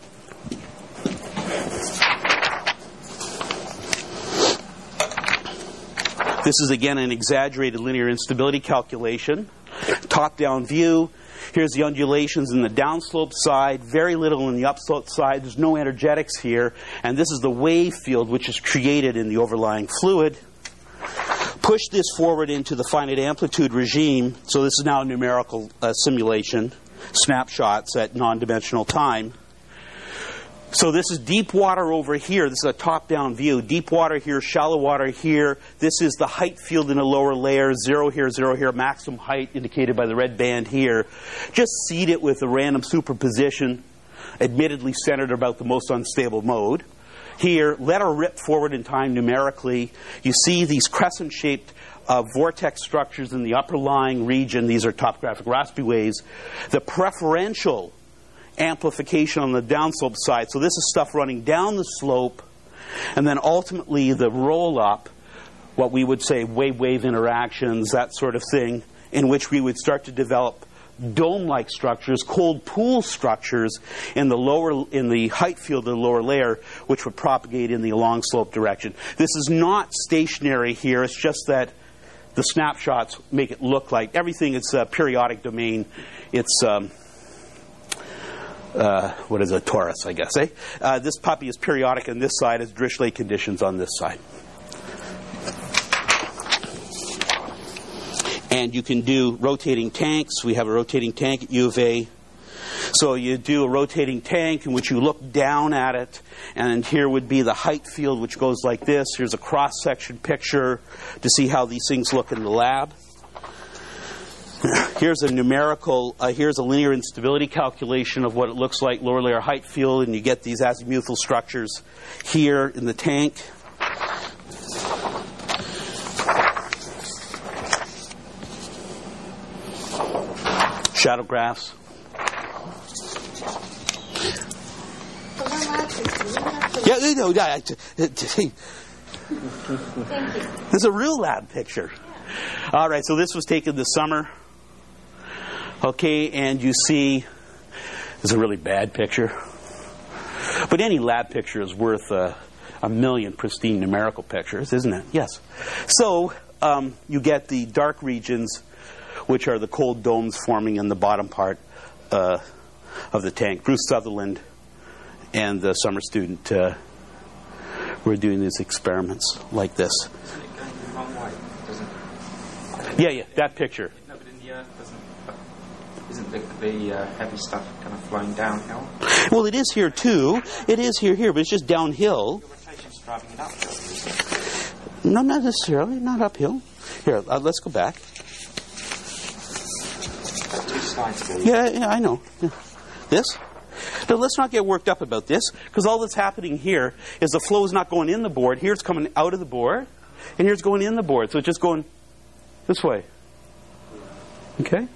This is again an exaggerated linear instability calculation. Top-down view. Here's the undulations in the downslope side, very little in the upslope side. There's no energetics here. And this is the wave field which is created in the overlying fluid. Push this forward into the finite amplitude regime. So this is now a numerical simulation, snapshots at non-dimensional time. So this is deep water over here. This is a top-down view. Deep water here, shallow water here. This is the height field in the lower layer. 0 here, maximum height indicated by the red band here. Just seed it with a random superposition, admittedly centered about the most unstable mode. Here, let her rip forward in time numerically. You see these crescent-shaped vortex structures in the upper lying region. These are topographic Rossby waves. The preferential amplification on the downslope side. So this is stuff running down the slope, and then ultimately the roll-up, what we would say wave-wave interactions, that sort of thing, in which we would start to develop dome-like structures, cold pool structures in the height field of the lower layer, which would propagate in the along slope direction. This is not stationary here. It's just that the snapshots make it look like everything is a periodic domain. It's what is a torus, I guess, eh? This puppy is periodic on this side, as Dirichlet conditions on this side. And you can do rotating tanks. We have a rotating tank at U of A. So you do a rotating tank in which you look down at it, and here would be the height field, which goes like this. Here's a cross-section picture to see how these things look in the lab. Here's a numerical, here's a linear instability calculation of what it looks like, lower layer height field, and you get these azimuthal structures here in the tank. Shadow graphs. Yeah, no, this is a real lab picture. All right, so this was taken this summer. Okay, and you see, it's a really bad picture. But any lab picture is worth a million pristine numerical pictures, isn't it? Yes. So you get the dark regions, which are the cold domes forming in the bottom part of the tank. Bruce Sutherland and the summer student were doing these experiments like this. Isn't it going the wrong way? Yeah, that picture. No, but in the Earth isn't the heavy stuff kind of flowing downhill? Well, it is here too. It is here, but it's just downhill. The rotation's driving it uphill. No, not necessarily. Not uphill. Here, let's go back. 2 slides ago. Yeah, I know. Yeah. This? Now, let's not get worked up about this, because all that's happening here is the flow is not going in the board. Here it's coming out of the board, and here it's going in the board. So it's just going this way. Okay?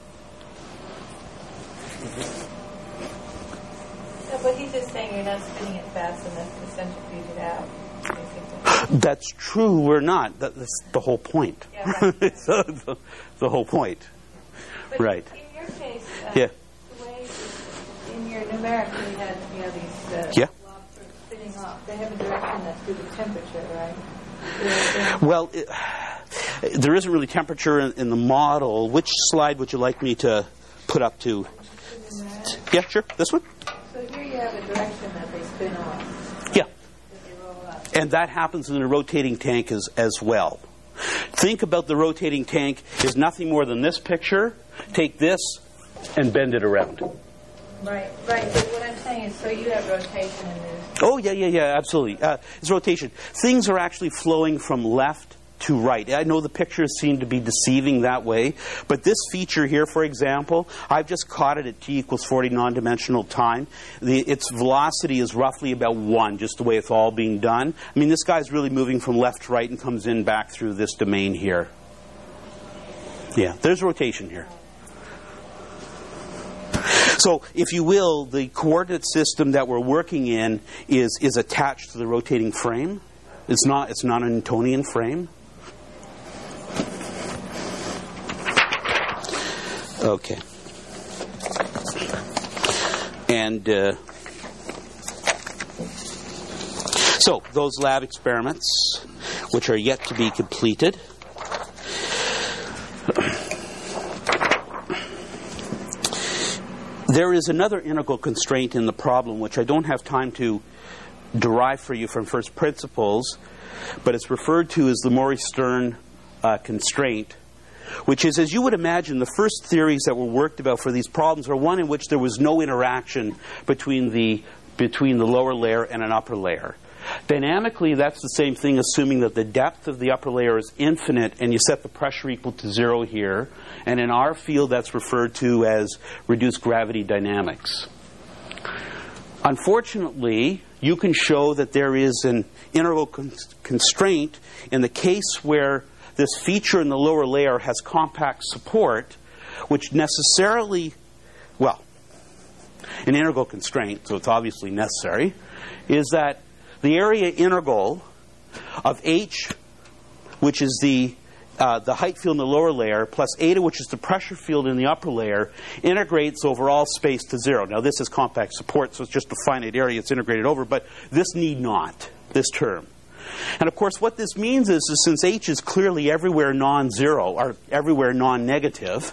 No, but he's just saying you're not spinning it fast enough to centrifuge it out, basically. That's true, we're not. That's the whole point. Yeah, right. The whole point. But Right. in your case, Yeah. the way in your numerical you had these Yeah. blobs sort of spinning off. They have a direction that's due to temperature, right? Yeah. Well, there isn't really temperature in the model. Which slide would you like me to put up to? Yeah, sure. This one? So here you have a direction that they spin off, Yeah. that they roll up. And that happens in a rotating tank as well. Think about the rotating tank is nothing more than this picture. Take this and bend it around. Right. But what I'm saying is, so you have rotation in this. Oh, yeah, absolutely. It's rotation. Things are actually flowing from left to right. I know the pictures seem to be deceiving that way, but this feature here, for example, I've just caught it at t equals 40 non-dimensional time. Its velocity is roughly about 1, just the way it's all being done. I mean, this guy's really moving from left to right and comes in back through this domain here. Yeah, there's rotation here. So, if you will, the coordinate system that we're working in is attached to the rotating frame. It's not an Newtonian frame. Okay. And so those lab experiments, which are yet to be completed, there is another integral constraint in the problem, which I don't have time to derive for you from first principles, but it's referred to as the Morey-Stern constraint, which is, as you would imagine, the first theories that were worked about for these problems are one in which there was no interaction between the lower layer and an upper layer. Dynamically, that's the same thing, assuming that the depth of the upper layer is infinite and you set the pressure equal to 0 here. And in our field, that's referred to as reduced gravity dynamics. Unfortunately, you can show that there is an integral constraint in the case where this feature in the lower layer has compact support, which necessarily, well, an integral constraint, so it's obviously necessary, is that the area integral of H, which is the height field in the lower layer, plus eta, which is the pressure field in the upper layer, integrates over all space to 0. Now, this is compact support, so it's just a finite area it's integrated over, but this need not, this term. And, of course, what this means is since H is clearly everywhere non-zero, or everywhere non-negative,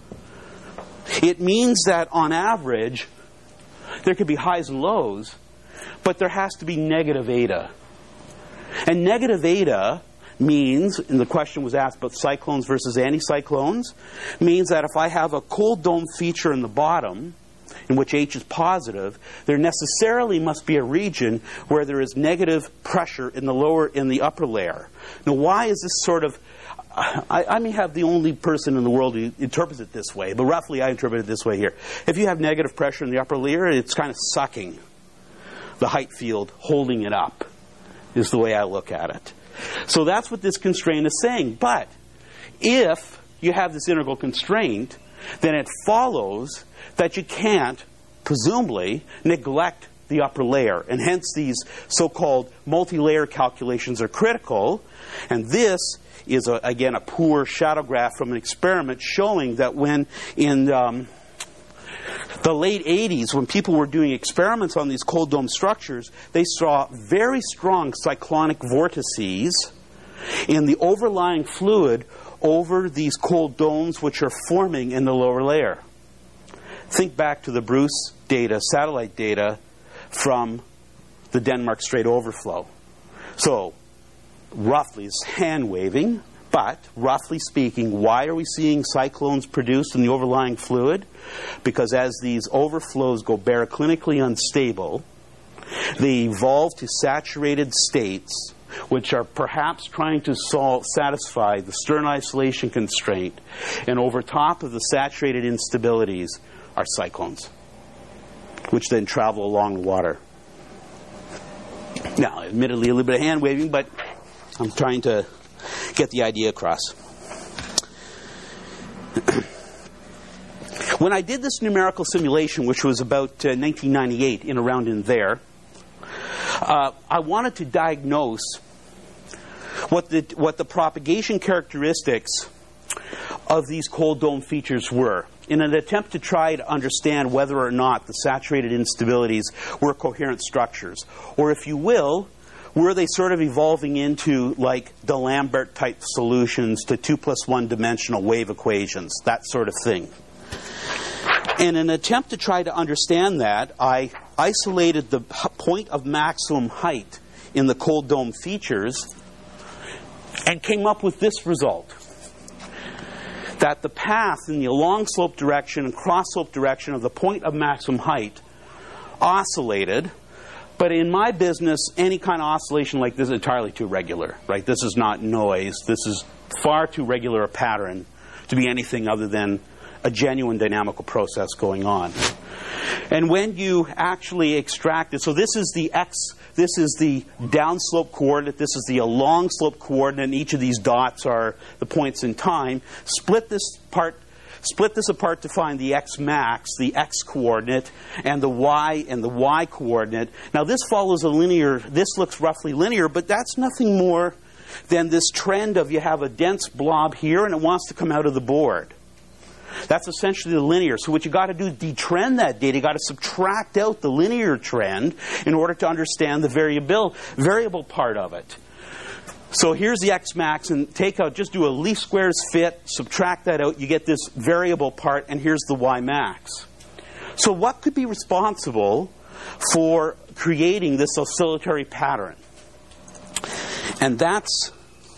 it means that, on average, there could be highs and lows, but there has to be negative eta. And negative eta means, and the question was asked about cyclones versus anticyclones, means that if I have a cold dome feature in the bottom, in which H is positive, there necessarily must be a region where there is negative pressure in the upper layer. Now, why is this sort of... I may have the only person in the world who interprets it this way, but roughly I interpret it this way here. If you have negative pressure in the upper layer, it's kind of sucking the height field, holding it up, is the way I look at it. So that's what this constraint is saying. But if you have this integral constraint, then it follows that you can't, presumably, neglect the upper layer. And hence these so-called multi-layer calculations are critical. And this is, again, a poor shadow graph from an experiment showing that when in the late 80s, when people were doing experiments on these cold dome structures, they saw very strong cyclonic vortices in the overlying fluid over these cold domes which are forming in the lower layer. Think back to the Bruce data, satellite data, from the Denmark Strait overflow. So, roughly, it's hand-waving, but roughly speaking, why are we seeing cyclones produced in the overlying fluid? Because as these overflows go baroclinically unstable, they evolve to saturated states, which are perhaps trying to satisfy the Stern isolation constraint. And over top of the saturated instabilities are cyclones, which then travel along the water. Now, admittedly, a little bit of hand-waving, but I'm trying to get the idea across. When I did this numerical simulation, which was about 1998, around in there, I wanted to diagnose what the propagation characteristics of these cold dome features were, in an attempt to try to understand whether or not the saturated instabilities were coherent structures. Or if you will, were they sort of evolving into like D'Alembert-type solutions to 2 + 1 dimensional wave equations, that sort of thing. In an attempt to try to understand that, I isolated the point of maximum height in the cold dome features and came up with this result. That the path in the along slope direction and cross slope direction of the point of maximum height oscillated. But in my business, any kind of oscillation like this is entirely too regular, right? This is not noise. This is far too regular a pattern to be anything other than a genuine dynamical process going on. And when you actually extract it, so this is the x, this is the downslope coordinate, this is the along slope coordinate, and each of these dots are the points in time. Split this apart to find the x max, the x coordinate, and the y coordinate. Now this follows a linear, this looks roughly linear, but that's nothing more than this trend of you have a dense blob here and it wants to come out of the board. That's essentially the linear. So what you got to do is detrend that data. You got to subtract out the linear trend in order to understand the variable part of it. So here's the x max, and take out, just do a least squares fit, subtract that out, you get this variable part, and here's the y max. So what could be responsible for creating this oscillatory pattern? And that's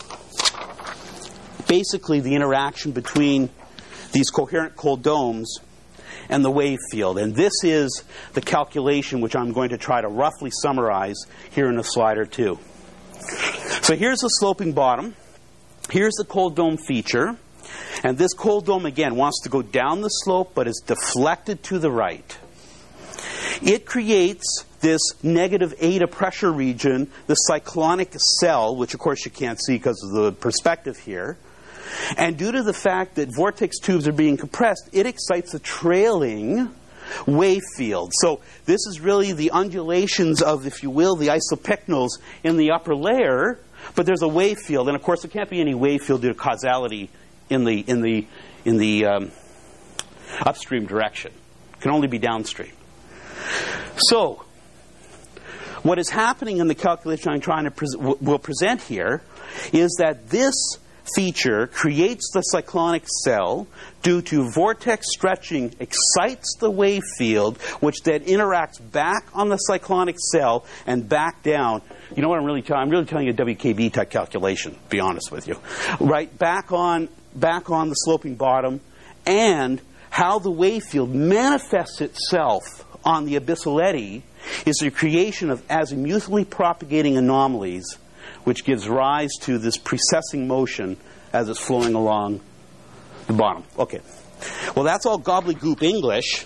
basically the interaction between these coherent cold domes and the wave field. And this is the calculation which I'm going to try to roughly summarize here in a slide or two. So here's the sloping bottom. Here's the cold dome feature. And this cold dome, again, wants to go down the slope, but is deflected to the right. It creates this negative eta pressure region, the cyclonic cell, which of course you can't see because of the perspective here. And due to the fact that vortex tubes are being compressed, it excites a trailing wave field. So this is really the undulations of, if you will, the isopycnals in the upper layer, but there's a wave field. And of course, there can't be any wave field due to causality in the upstream direction. It can only be downstream. So what is happening in the calculation I'm trying to will present here is that this feature creates the cyclonic cell due to vortex stretching excites the wave field, which then interacts back on the cyclonic cell and back down. You know what I'm really telling? I'm really telling you a WKB type calculation, to be honest with you. Right, back on the sloping bottom, and how the wave field manifests itself on the abyssal eddy is the creation of azimuthally propagating anomalies, which gives rise to this precessing motion as it's flowing along the bottom. Okay. Well, that's all gobbledygook English.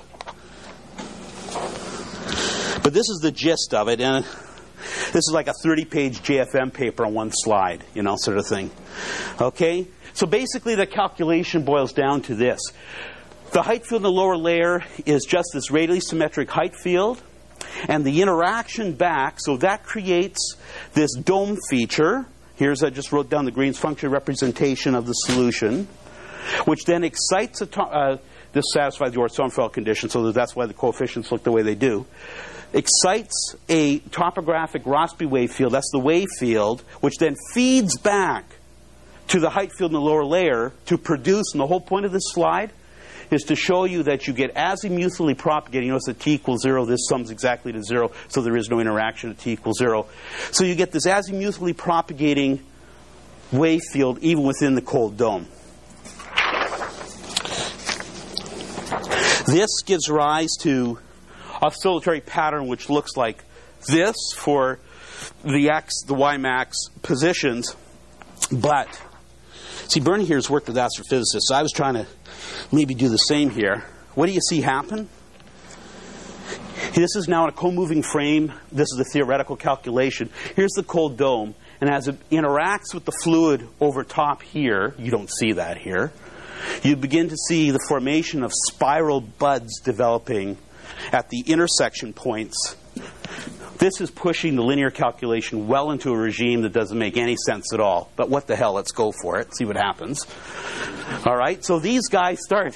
But this is the gist of it. And this is like a 30-page JFM paper on one slide, you know, sort of thing. Okay? So basically the calculation boils down to this. The height field in the lower layer is just this radially symmetric height field. And the interaction back, so that creates this dome feature. Here's, I just wrote down the Green's function representation of the solution, which then excites this satisfies the orthogonal condition, so that's why the coefficients look the way they do. Excites a topographic Rossby wave field, that's the wave field, which then feeds back to the height field in the lower layer to produce, and the whole point of this slide is to show you that you get azimuthally propagating. Notice at t equals 0, this sums exactly to 0, so there is no interaction at t equals 0. So you get this azimuthally propagating wave field even within the cold dome. This gives rise to oscillatory pattern which looks like this for the x, the y max positions. But, see, Bernie here has worked with astrophysicists, so I was trying to maybe do the same here. What do you see happen? This is now in a co-moving frame. This is a theoretical calculation. Here's the cold dome. And as it interacts with the fluid over top here, you don't see that here, you begin to see the formation of spiral buds developing at the intersection points. This is pushing the linear calculation well into a regime that doesn't make any sense at all. But what the hell, let's go for it, see what happens. All right, so these guys start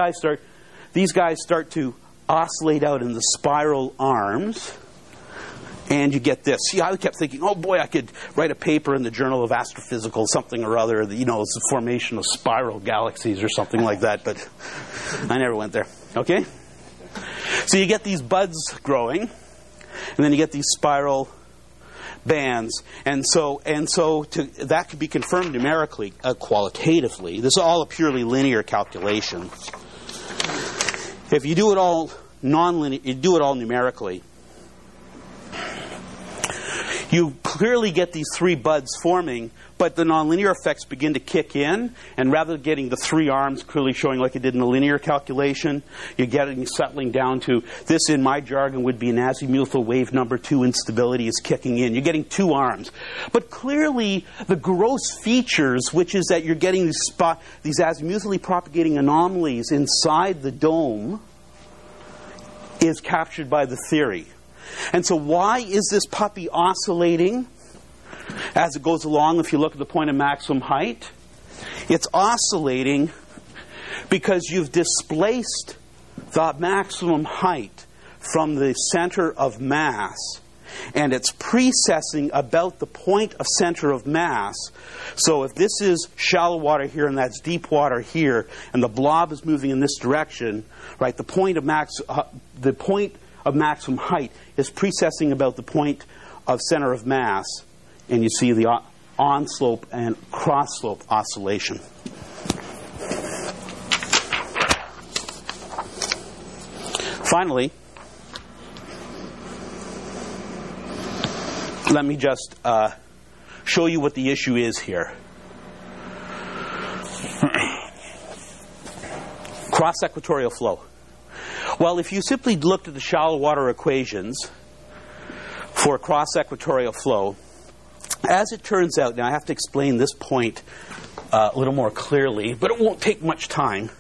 to oscillate out in the spiral arms, and you get this. See, I kept thinking, oh boy, I could write a paper in the Journal of Astrophysical, something or other, it's the formation of spiral galaxies or something like that, but I never went there. Okay? So you get these buds growing, and then you get these spiral bands, and so that could be confirmed numerically, qualitatively. This is all a purely linear calculation. If you do it all nonlinear, you do it all numerically, you clearly get these three buds forming, but the nonlinear effects begin to kick in, and rather than getting the three arms clearly showing like it did in the linear calculation, you're getting settling down to this, in my jargon, would be an azimuthal wave number 2 instability is kicking in. You're getting two arms. But clearly, the gross features, which is that you're getting these azimuthally propagating anomalies inside the dome, is captured by the theory. And so why is this puppy oscillating as it goes along? If you look at the point of maximum height, it's oscillating because you've displaced the maximum height from the center of mass, and it's precessing about the point of center of mass. So if this is shallow water here and that's deep water here, and the blob is moving in this direction, right? The point of maximum height is precessing about the point of center of mass, and you see the on-slope and cross-slope oscillation. Finally, let me just show you what the issue is here. Cross-equatorial flow. Well, if you simply looked at the shallow water equations for cross-equatorial flow, as it turns out, now I have to explain this point a little more clearly, but it won't take much time.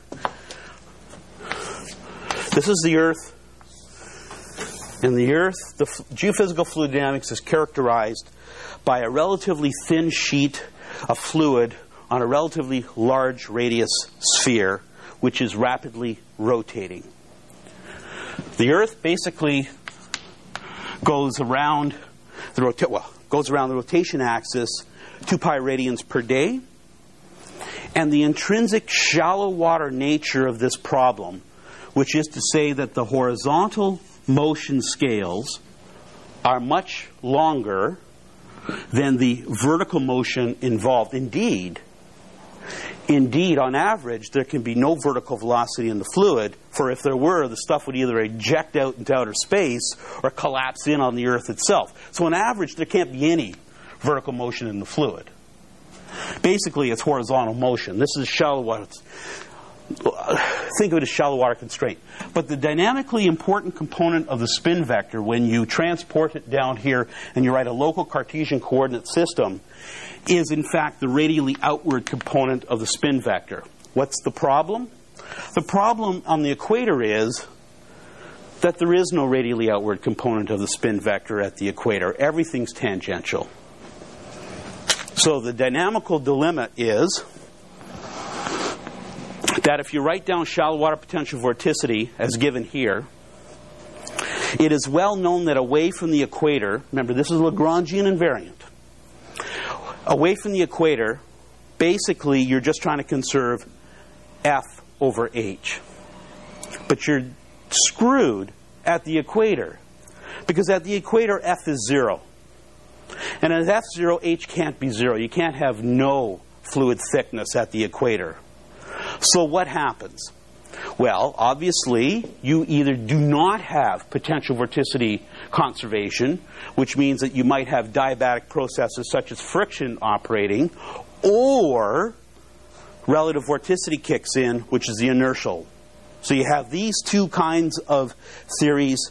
This is the Earth. In the Earth, the geophysical fluid dynamics is characterized by a relatively thin sheet of fluid on a relatively large radius sphere, which is rapidly rotating. The Earth basically goes around the rotation axis 2 pi radians per day, and the intrinsic shallow water nature of this problem, which is to say that the horizontal motion scales are much longer than the vertical motion involved. Indeed, on average, there can be no vertical velocity in the fluid, for if there were, the stuff would either eject out into outer space or collapse in on the Earth itself. So on average, there can't be any vertical motion in the fluid. Basically, it's horizontal motion. This is shallow water. Think of it as shallow water constraint. But the dynamically important component of the spin vector, when you transport it down here and you write a local Cartesian coordinate system, is in fact the radially outward component of the spin vector. What's the problem? The problem on the equator is that there is no radially outward component of the spin vector at the equator. Everything's tangential. So the dynamical dilemma is that if you write down shallow water potential vorticity as given here, it is well known that away from the equator, remember this is Lagrangian invariant, away from the equator, basically you're just trying to conserve F over H. But you're screwed at the equator, because at the equator F is 0. And at F 0, H can't be 0. You can't have no fluid thickness at the equator. So what happens? Well, obviously, you either do not have potential vorticity conservation, which means that you might have diabatic processes such as friction operating, or relative vorticity kicks in, which is the inertial. So you have these two kinds of theories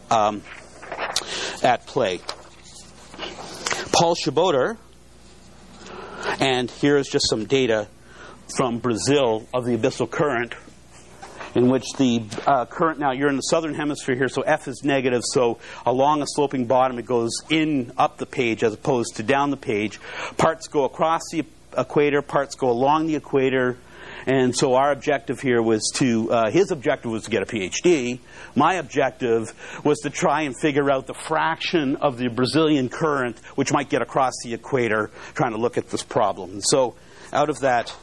at play. Paul Schaboter, and here's just some data from Brazil of the abyssal current, in which the current, now you're in the southern hemisphere here, so F is negative, so along a sloping bottom it goes up the page as opposed to down the page. Parts go across the equator, parts go along the equator, And so our objective here was his objective was to get a PhD. My objective was to try and figure out the fraction of the Brazilian current which might get across the equator, trying to look at this problem. And so out of that,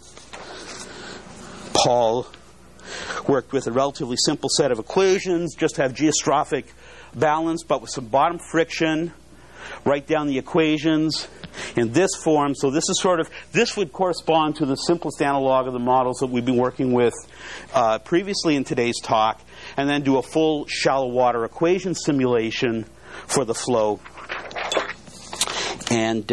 Paul worked with a relatively simple set of equations, just have geostrophic balance, but with some bottom friction. Write down the equations in this form. So this would correspond to the simplest analog of the models that we've been working with previously in today's talk, and then do a full shallow water equation simulation for the flow. And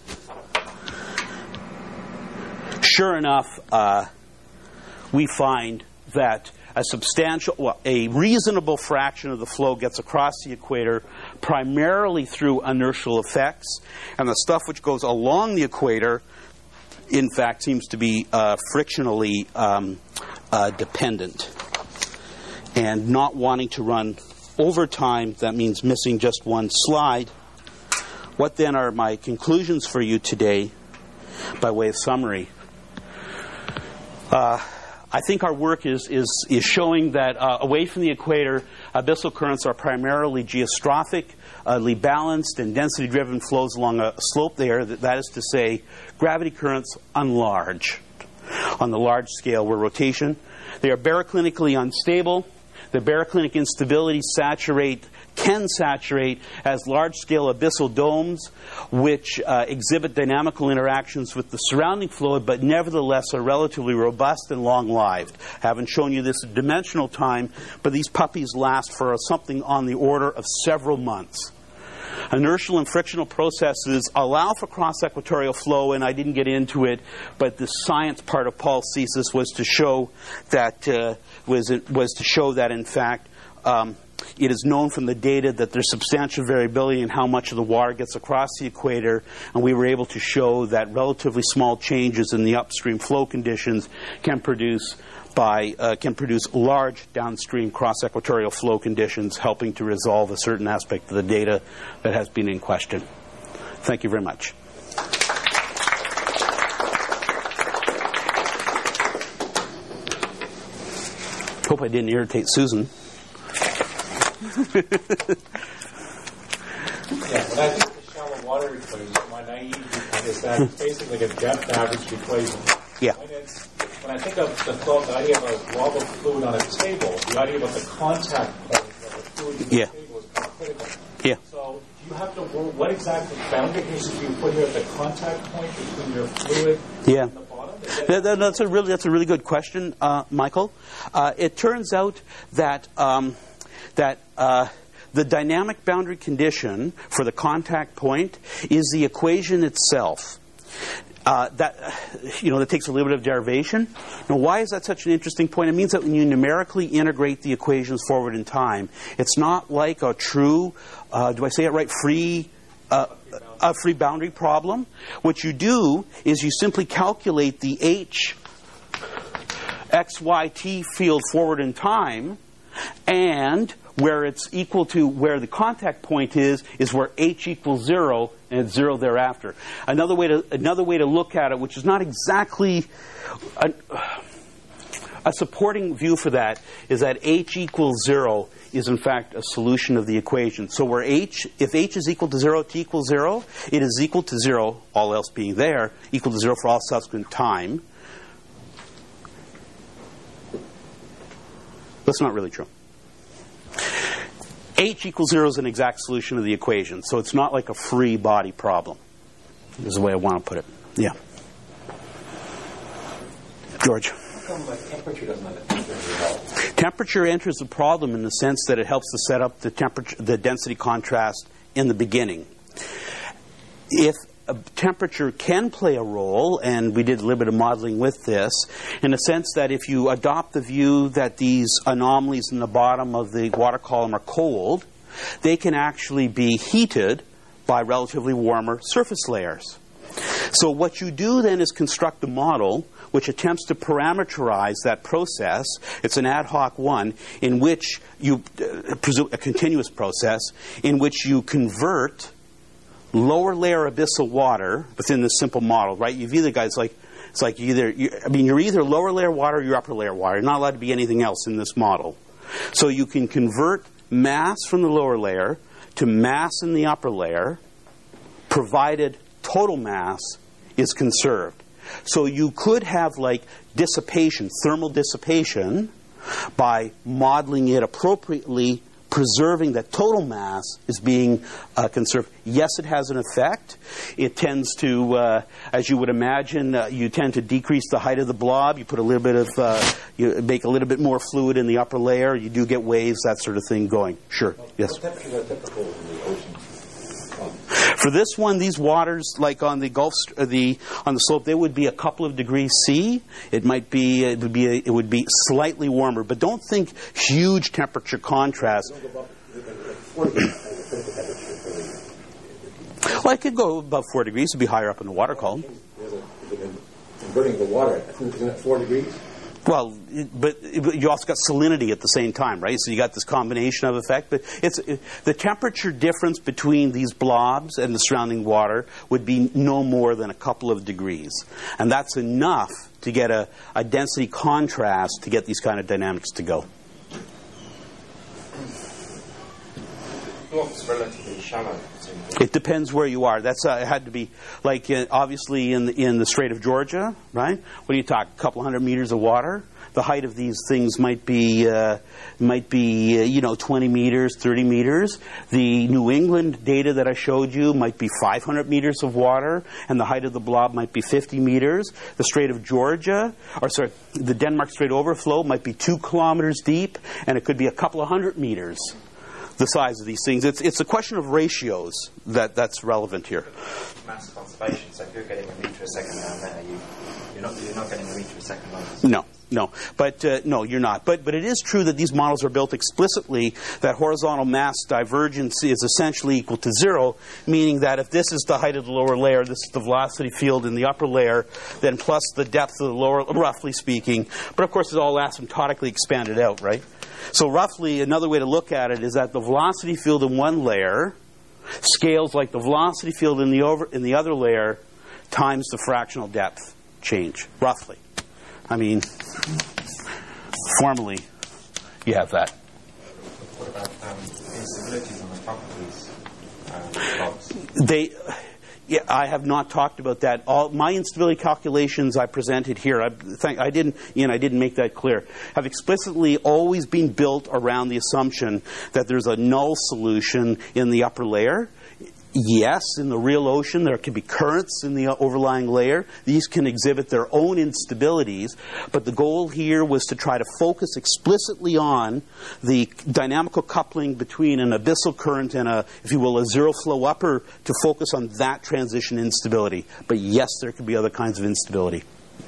sure enough, we find that a reasonable fraction of the flow gets across the equator primarily through inertial effects, and the stuff which goes along the equator, in fact, seems to be frictionally dependent. And not wanting to run over time, that means missing just one slide. What then are my conclusions for you today by way of summary? I think our work is showing that away from the equator, abyssal currents are primarily geostropically balanced and density-driven flows along a slope there. That is to say, gravity currents unlarged on the large scale where rotation. They are baroclinically unstable. The baroclinic instability can saturate as large-scale abyssal domes, which exhibit dynamical interactions with the surrounding fluid, but nevertheless are relatively robust and long-lived. I haven't shown you this dimensional time, but these puppies last for something on the order of several months. Inertial and frictional processes allow for cross-equatorial flow, and I didn't get into it, but the science part of Paul's thesis was to show that in fact it is known from the data that there's substantial variability in how much of the water gets across the equator, and we were able to show that relatively small changes in the upstream flow conditions can produce large downstream cross-equatorial flow conditions, helping to resolve a certain aspect of the data that has been in question. Thank you very much. Hope I didn't irritate Susan. Yeah, when I think of the shallow water equation, my naive is that it's basically a depth average equation. Yeah. When I think of the idea of a blob of fluid on a table, the idea about the contact point of the fluid in the table is kind of critical. Yeah. So do you have to work, what exactly boundary conditions do you put here at the contact point between your fluid and the bottom? That's a really good question, Michael. It turns out that the dynamic boundary condition for the contact point is the equation itself. That takes a little bit of derivation. Now, why is that such an interesting point? It means that when you numerically integrate the equations forward in time, it's not like a true, do I say it right, a free boundary problem. What you do is you simply calculate the H, X, Y, T field forward in time, and where it's equal to where the contact point is where H equals 0 and it's 0 thereafter. Another way to look at it, which is not exactly a supporting view for that, is that H equals 0 is in fact a solution of the equation. So where if H is equal to 0, T equals 0, it is equal to 0, all else being there, equal to 0 for all subsequent time. That's not really true. H equals 0 is an exact solution of the equation, so it's not like a free body problem, is the way I want to put it. Yeah. George? How come temperature doesn't have a temperature? Temperature enters the problem in the sense that it helps to set up the density contrast in the beginning. If temperature can play a role, and we did a little bit of modeling with this, in the sense that if you adopt the view that these anomalies in the bottom of the water column are cold, they can actually be heated by relatively warmer surface layers. So what you do then is construct a model which attempts to parameterize that process. It's an ad hoc one in which you presume a continuous process in which you convert lower layer abyssal water within this simple model, right? You view the guys like, It's like you're either lower layer water or you're upper layer water. You're not allowed to be anything else in this model. So you can convert mass from the lower layer to mass in the upper layer, provided total mass is conserved. So you could have like dissipation, thermal dissipation, by modeling it appropriately, preserving that total mass is being conserved. Yes, it has an effect. It tends to, as you would imagine, you tend to decrease the height of the blob. You put a little bit of, you make a little bit more fluid in the upper layer. You do get waves, that sort of thing going. Sure. Yes. What temperatures are typical in the ocean? For this one, these waters, like on the Gulf, on the slope, they would be a couple of degrees C. It would be slightly warmer, but don't think huge temperature contrast. Well, it could go above 4 degrees. It'd be higher up in the water column. Converting the water, isn't it 4 degrees? Well, but you also got salinity at the same time, right? So you got this combination of effect. But the temperature difference between these blobs and the surrounding water would be no more than a couple of degrees. And that's enough to get a density contrast to get these kind of dynamics to go. It's relatively shallow. It depends where you are. That's it had to be like obviously in the Strait of Georgia, right? What do you talk? A couple hundred meters of water. The height of these things might be 20 meters, 30 meters. The New England data that I showed you might be 500 meters of water, and the height of the blob might be 50 meters. The Strait of Georgia, the Denmark Strait overflow might be 2 kilometers deep, and it could be a couple of hundred meters. The size of these things. It's a question of ratios that's relevant here. Mass conservation. So if you're getting a meter a second down there, you're not getting a meter a second on this. No. But no, you're not. But it is true that these models are built explicitly that horizontal mass divergence is essentially equal to 0, meaning that if this is the height of the lower layer, this is the velocity field in the upper layer, then plus the depth of the lower, roughly speaking. But of course, it's all asymptotically expanded out, right? So roughly, another way to look at it is that the velocity field in one layer scales like the velocity field in the other layer times the fractional depth change, roughly. I mean, formally, you have that. What about instabilities on the top of these blobs? Yeah, I have not talked about that. All my instability calculations I presented here, I didn't make that clear, have explicitly always been built around the assumption that there's a null solution in the upper layer. Yes, in the real ocean, there can be currents in the overlying layer. These can exhibit their own instabilities. But the goal here was to try to focus explicitly on the dynamical coupling between an abyssal current and if you will, a zero flow upper, to focus on that transition instability. But yes, there can be other kinds of instability.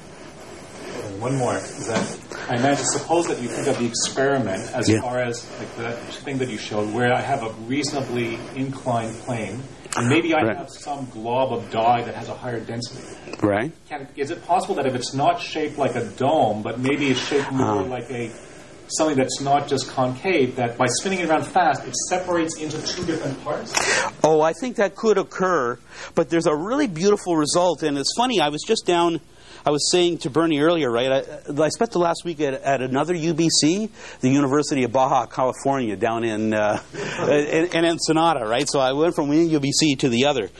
One more is that I imagine, suppose that you think of the experiment as far as like that thing that you showed, where I have a reasonably inclined plane, and maybe I have some glob of dye that has a higher density. Right. Is it possible that if it's not shaped like a dome, but maybe it's shaped more like something that's not just concave, that by spinning it around fast, it separates into 2 different parts? Oh, I think that could occur, but there's a really beautiful result, and it's funny, I was saying to Bernie earlier, right, I spent the last week at another UBC, the University of Baja California, down in Ensenada, right? So I went from one UBC to the other.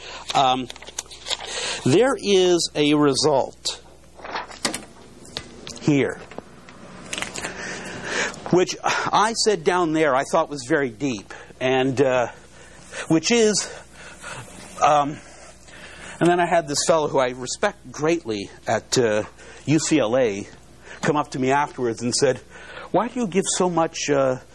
There is a result here, which I said down there I thought was very deep, and which is... And then I had this fellow who I respect greatly at UCLA come up to me afterwards and said, "Why do you give so much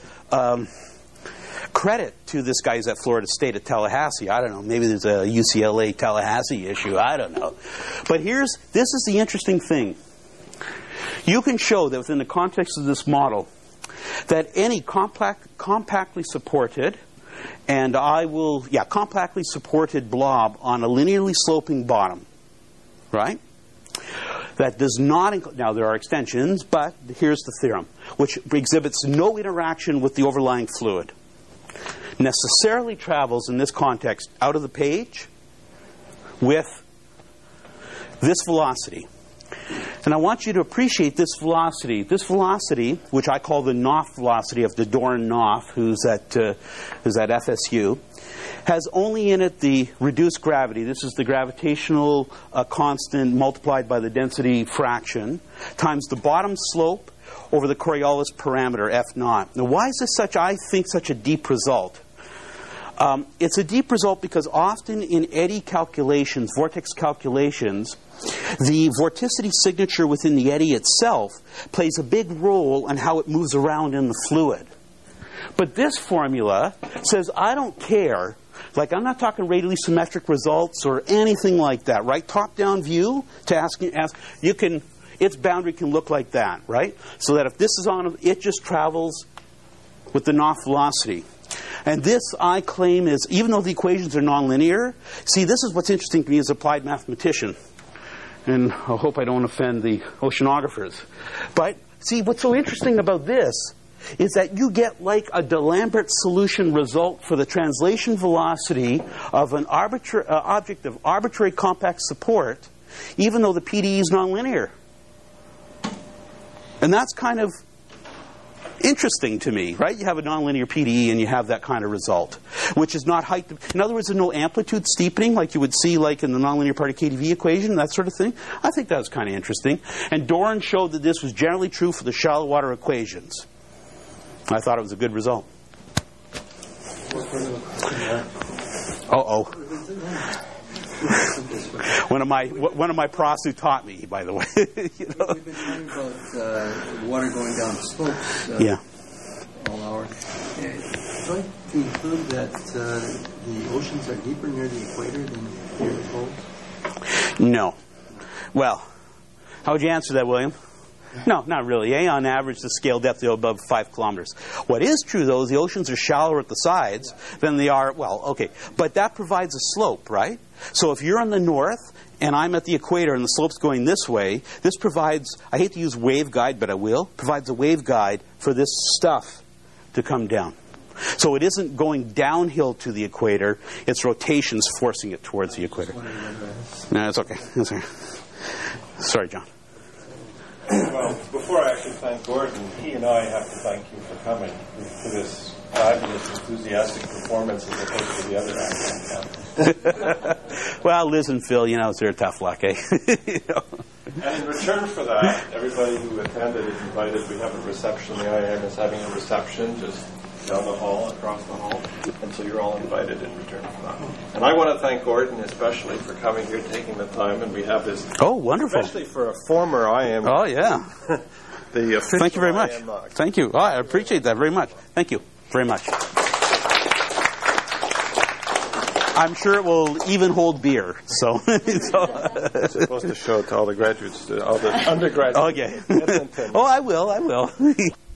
credit to this guy who's at Florida State at Tallahassee?" I don't know. Maybe there's a UCLA-Tallahassee issue. I don't know. But this is the interesting thing. You can show that within the context of this model that any compactly supported compactly supported blob on a linearly sloping bottom, right? That does not now there are extensions, but here's the theorem, which exhibits no interaction with the overlying fluid. Necessarily travels in this context out of the page with this velocity. And I want you to appreciate this velocity. This velocity, which I call the Knopf velocity of the Doran Knopf, who's at FSU, has only in it the reduced gravity. This is the gravitational constant multiplied by the density fraction times the bottom slope over the Coriolis parameter, F naught. Now, why is this I think, such a deep result? It's a deep result because often in eddy calculations, vortex calculations, the vorticity signature within the eddy itself plays a big role in how it moves around in the fluid. But this formula says, I don't care. Like, I'm not talking radially symmetric results or anything like that, right? Top-down view to ask you can, its boundary can look like that, right? So that if this is on, it just travels with the Knopf velocity. And this, I claim, is, even though the equations are nonlinear, see, this is what's interesting to me as an applied mathematician. And I hope I don't offend the oceanographers. But, see, what's so interesting about this is that you get like a D'Alembert solution result for the translation velocity of an object of arbitrary compact support, even though the PDE is nonlinear. And that's kind of interesting to me, right? You have a nonlinear PDE and you have that kind of result, which is not height. In other words, there's no amplitude steepening like you would see like in the nonlinear part of KdV equation, that sort of thing. I think that was kind of interesting. And Doran showed that this was generally true for the shallow water equations. I thought it was a good result. Uh-oh. One of my profs who taught me, by the way. You know? We've been talking about water going down slopes yeah. all hour. Do I conclude that the oceans are deeper near the equator than near the poles? No. Well, how would you answer that, William? No, not really. On average, the scale depth is above 5 kilometers. What is true, though, is the oceans are shallower at the sides than they are, well, okay. But that provides a slope, right? So if you're in the north and I'm at the equator and the slope's going this way, this provides, I hate to use waveguide, but I will, provides a waveguide for this stuff to come down. So it isn't going downhill to the equator, it's rotations forcing it towards the equator. No, it's okay. It's okay. Sorry, John. Well, before I actually thank Gordon, he and I have to thank you for coming to this fabulous, enthusiastic performance as opposed to the other acts. Well, Liz and Phil, you know, it's their tough luck, eh? You know. And in return for that, everybody who attended is invited. We have a reception. The IAM is having a reception just down the hall, across the hall. And so you're all invited in return for that. And I want to thank Gordon especially for coming here, taking the time. And we have this... Oh, wonderful. Especially for a former IAM. Oh, yeah. The official Thank you very much. IAM. Thank you. Oh, I appreciate that very much. Thank you very much. I'm sure it will even hold beer. So, You're supposed to show it to all the graduates, all the undergraduates. Okay. Oh, I will.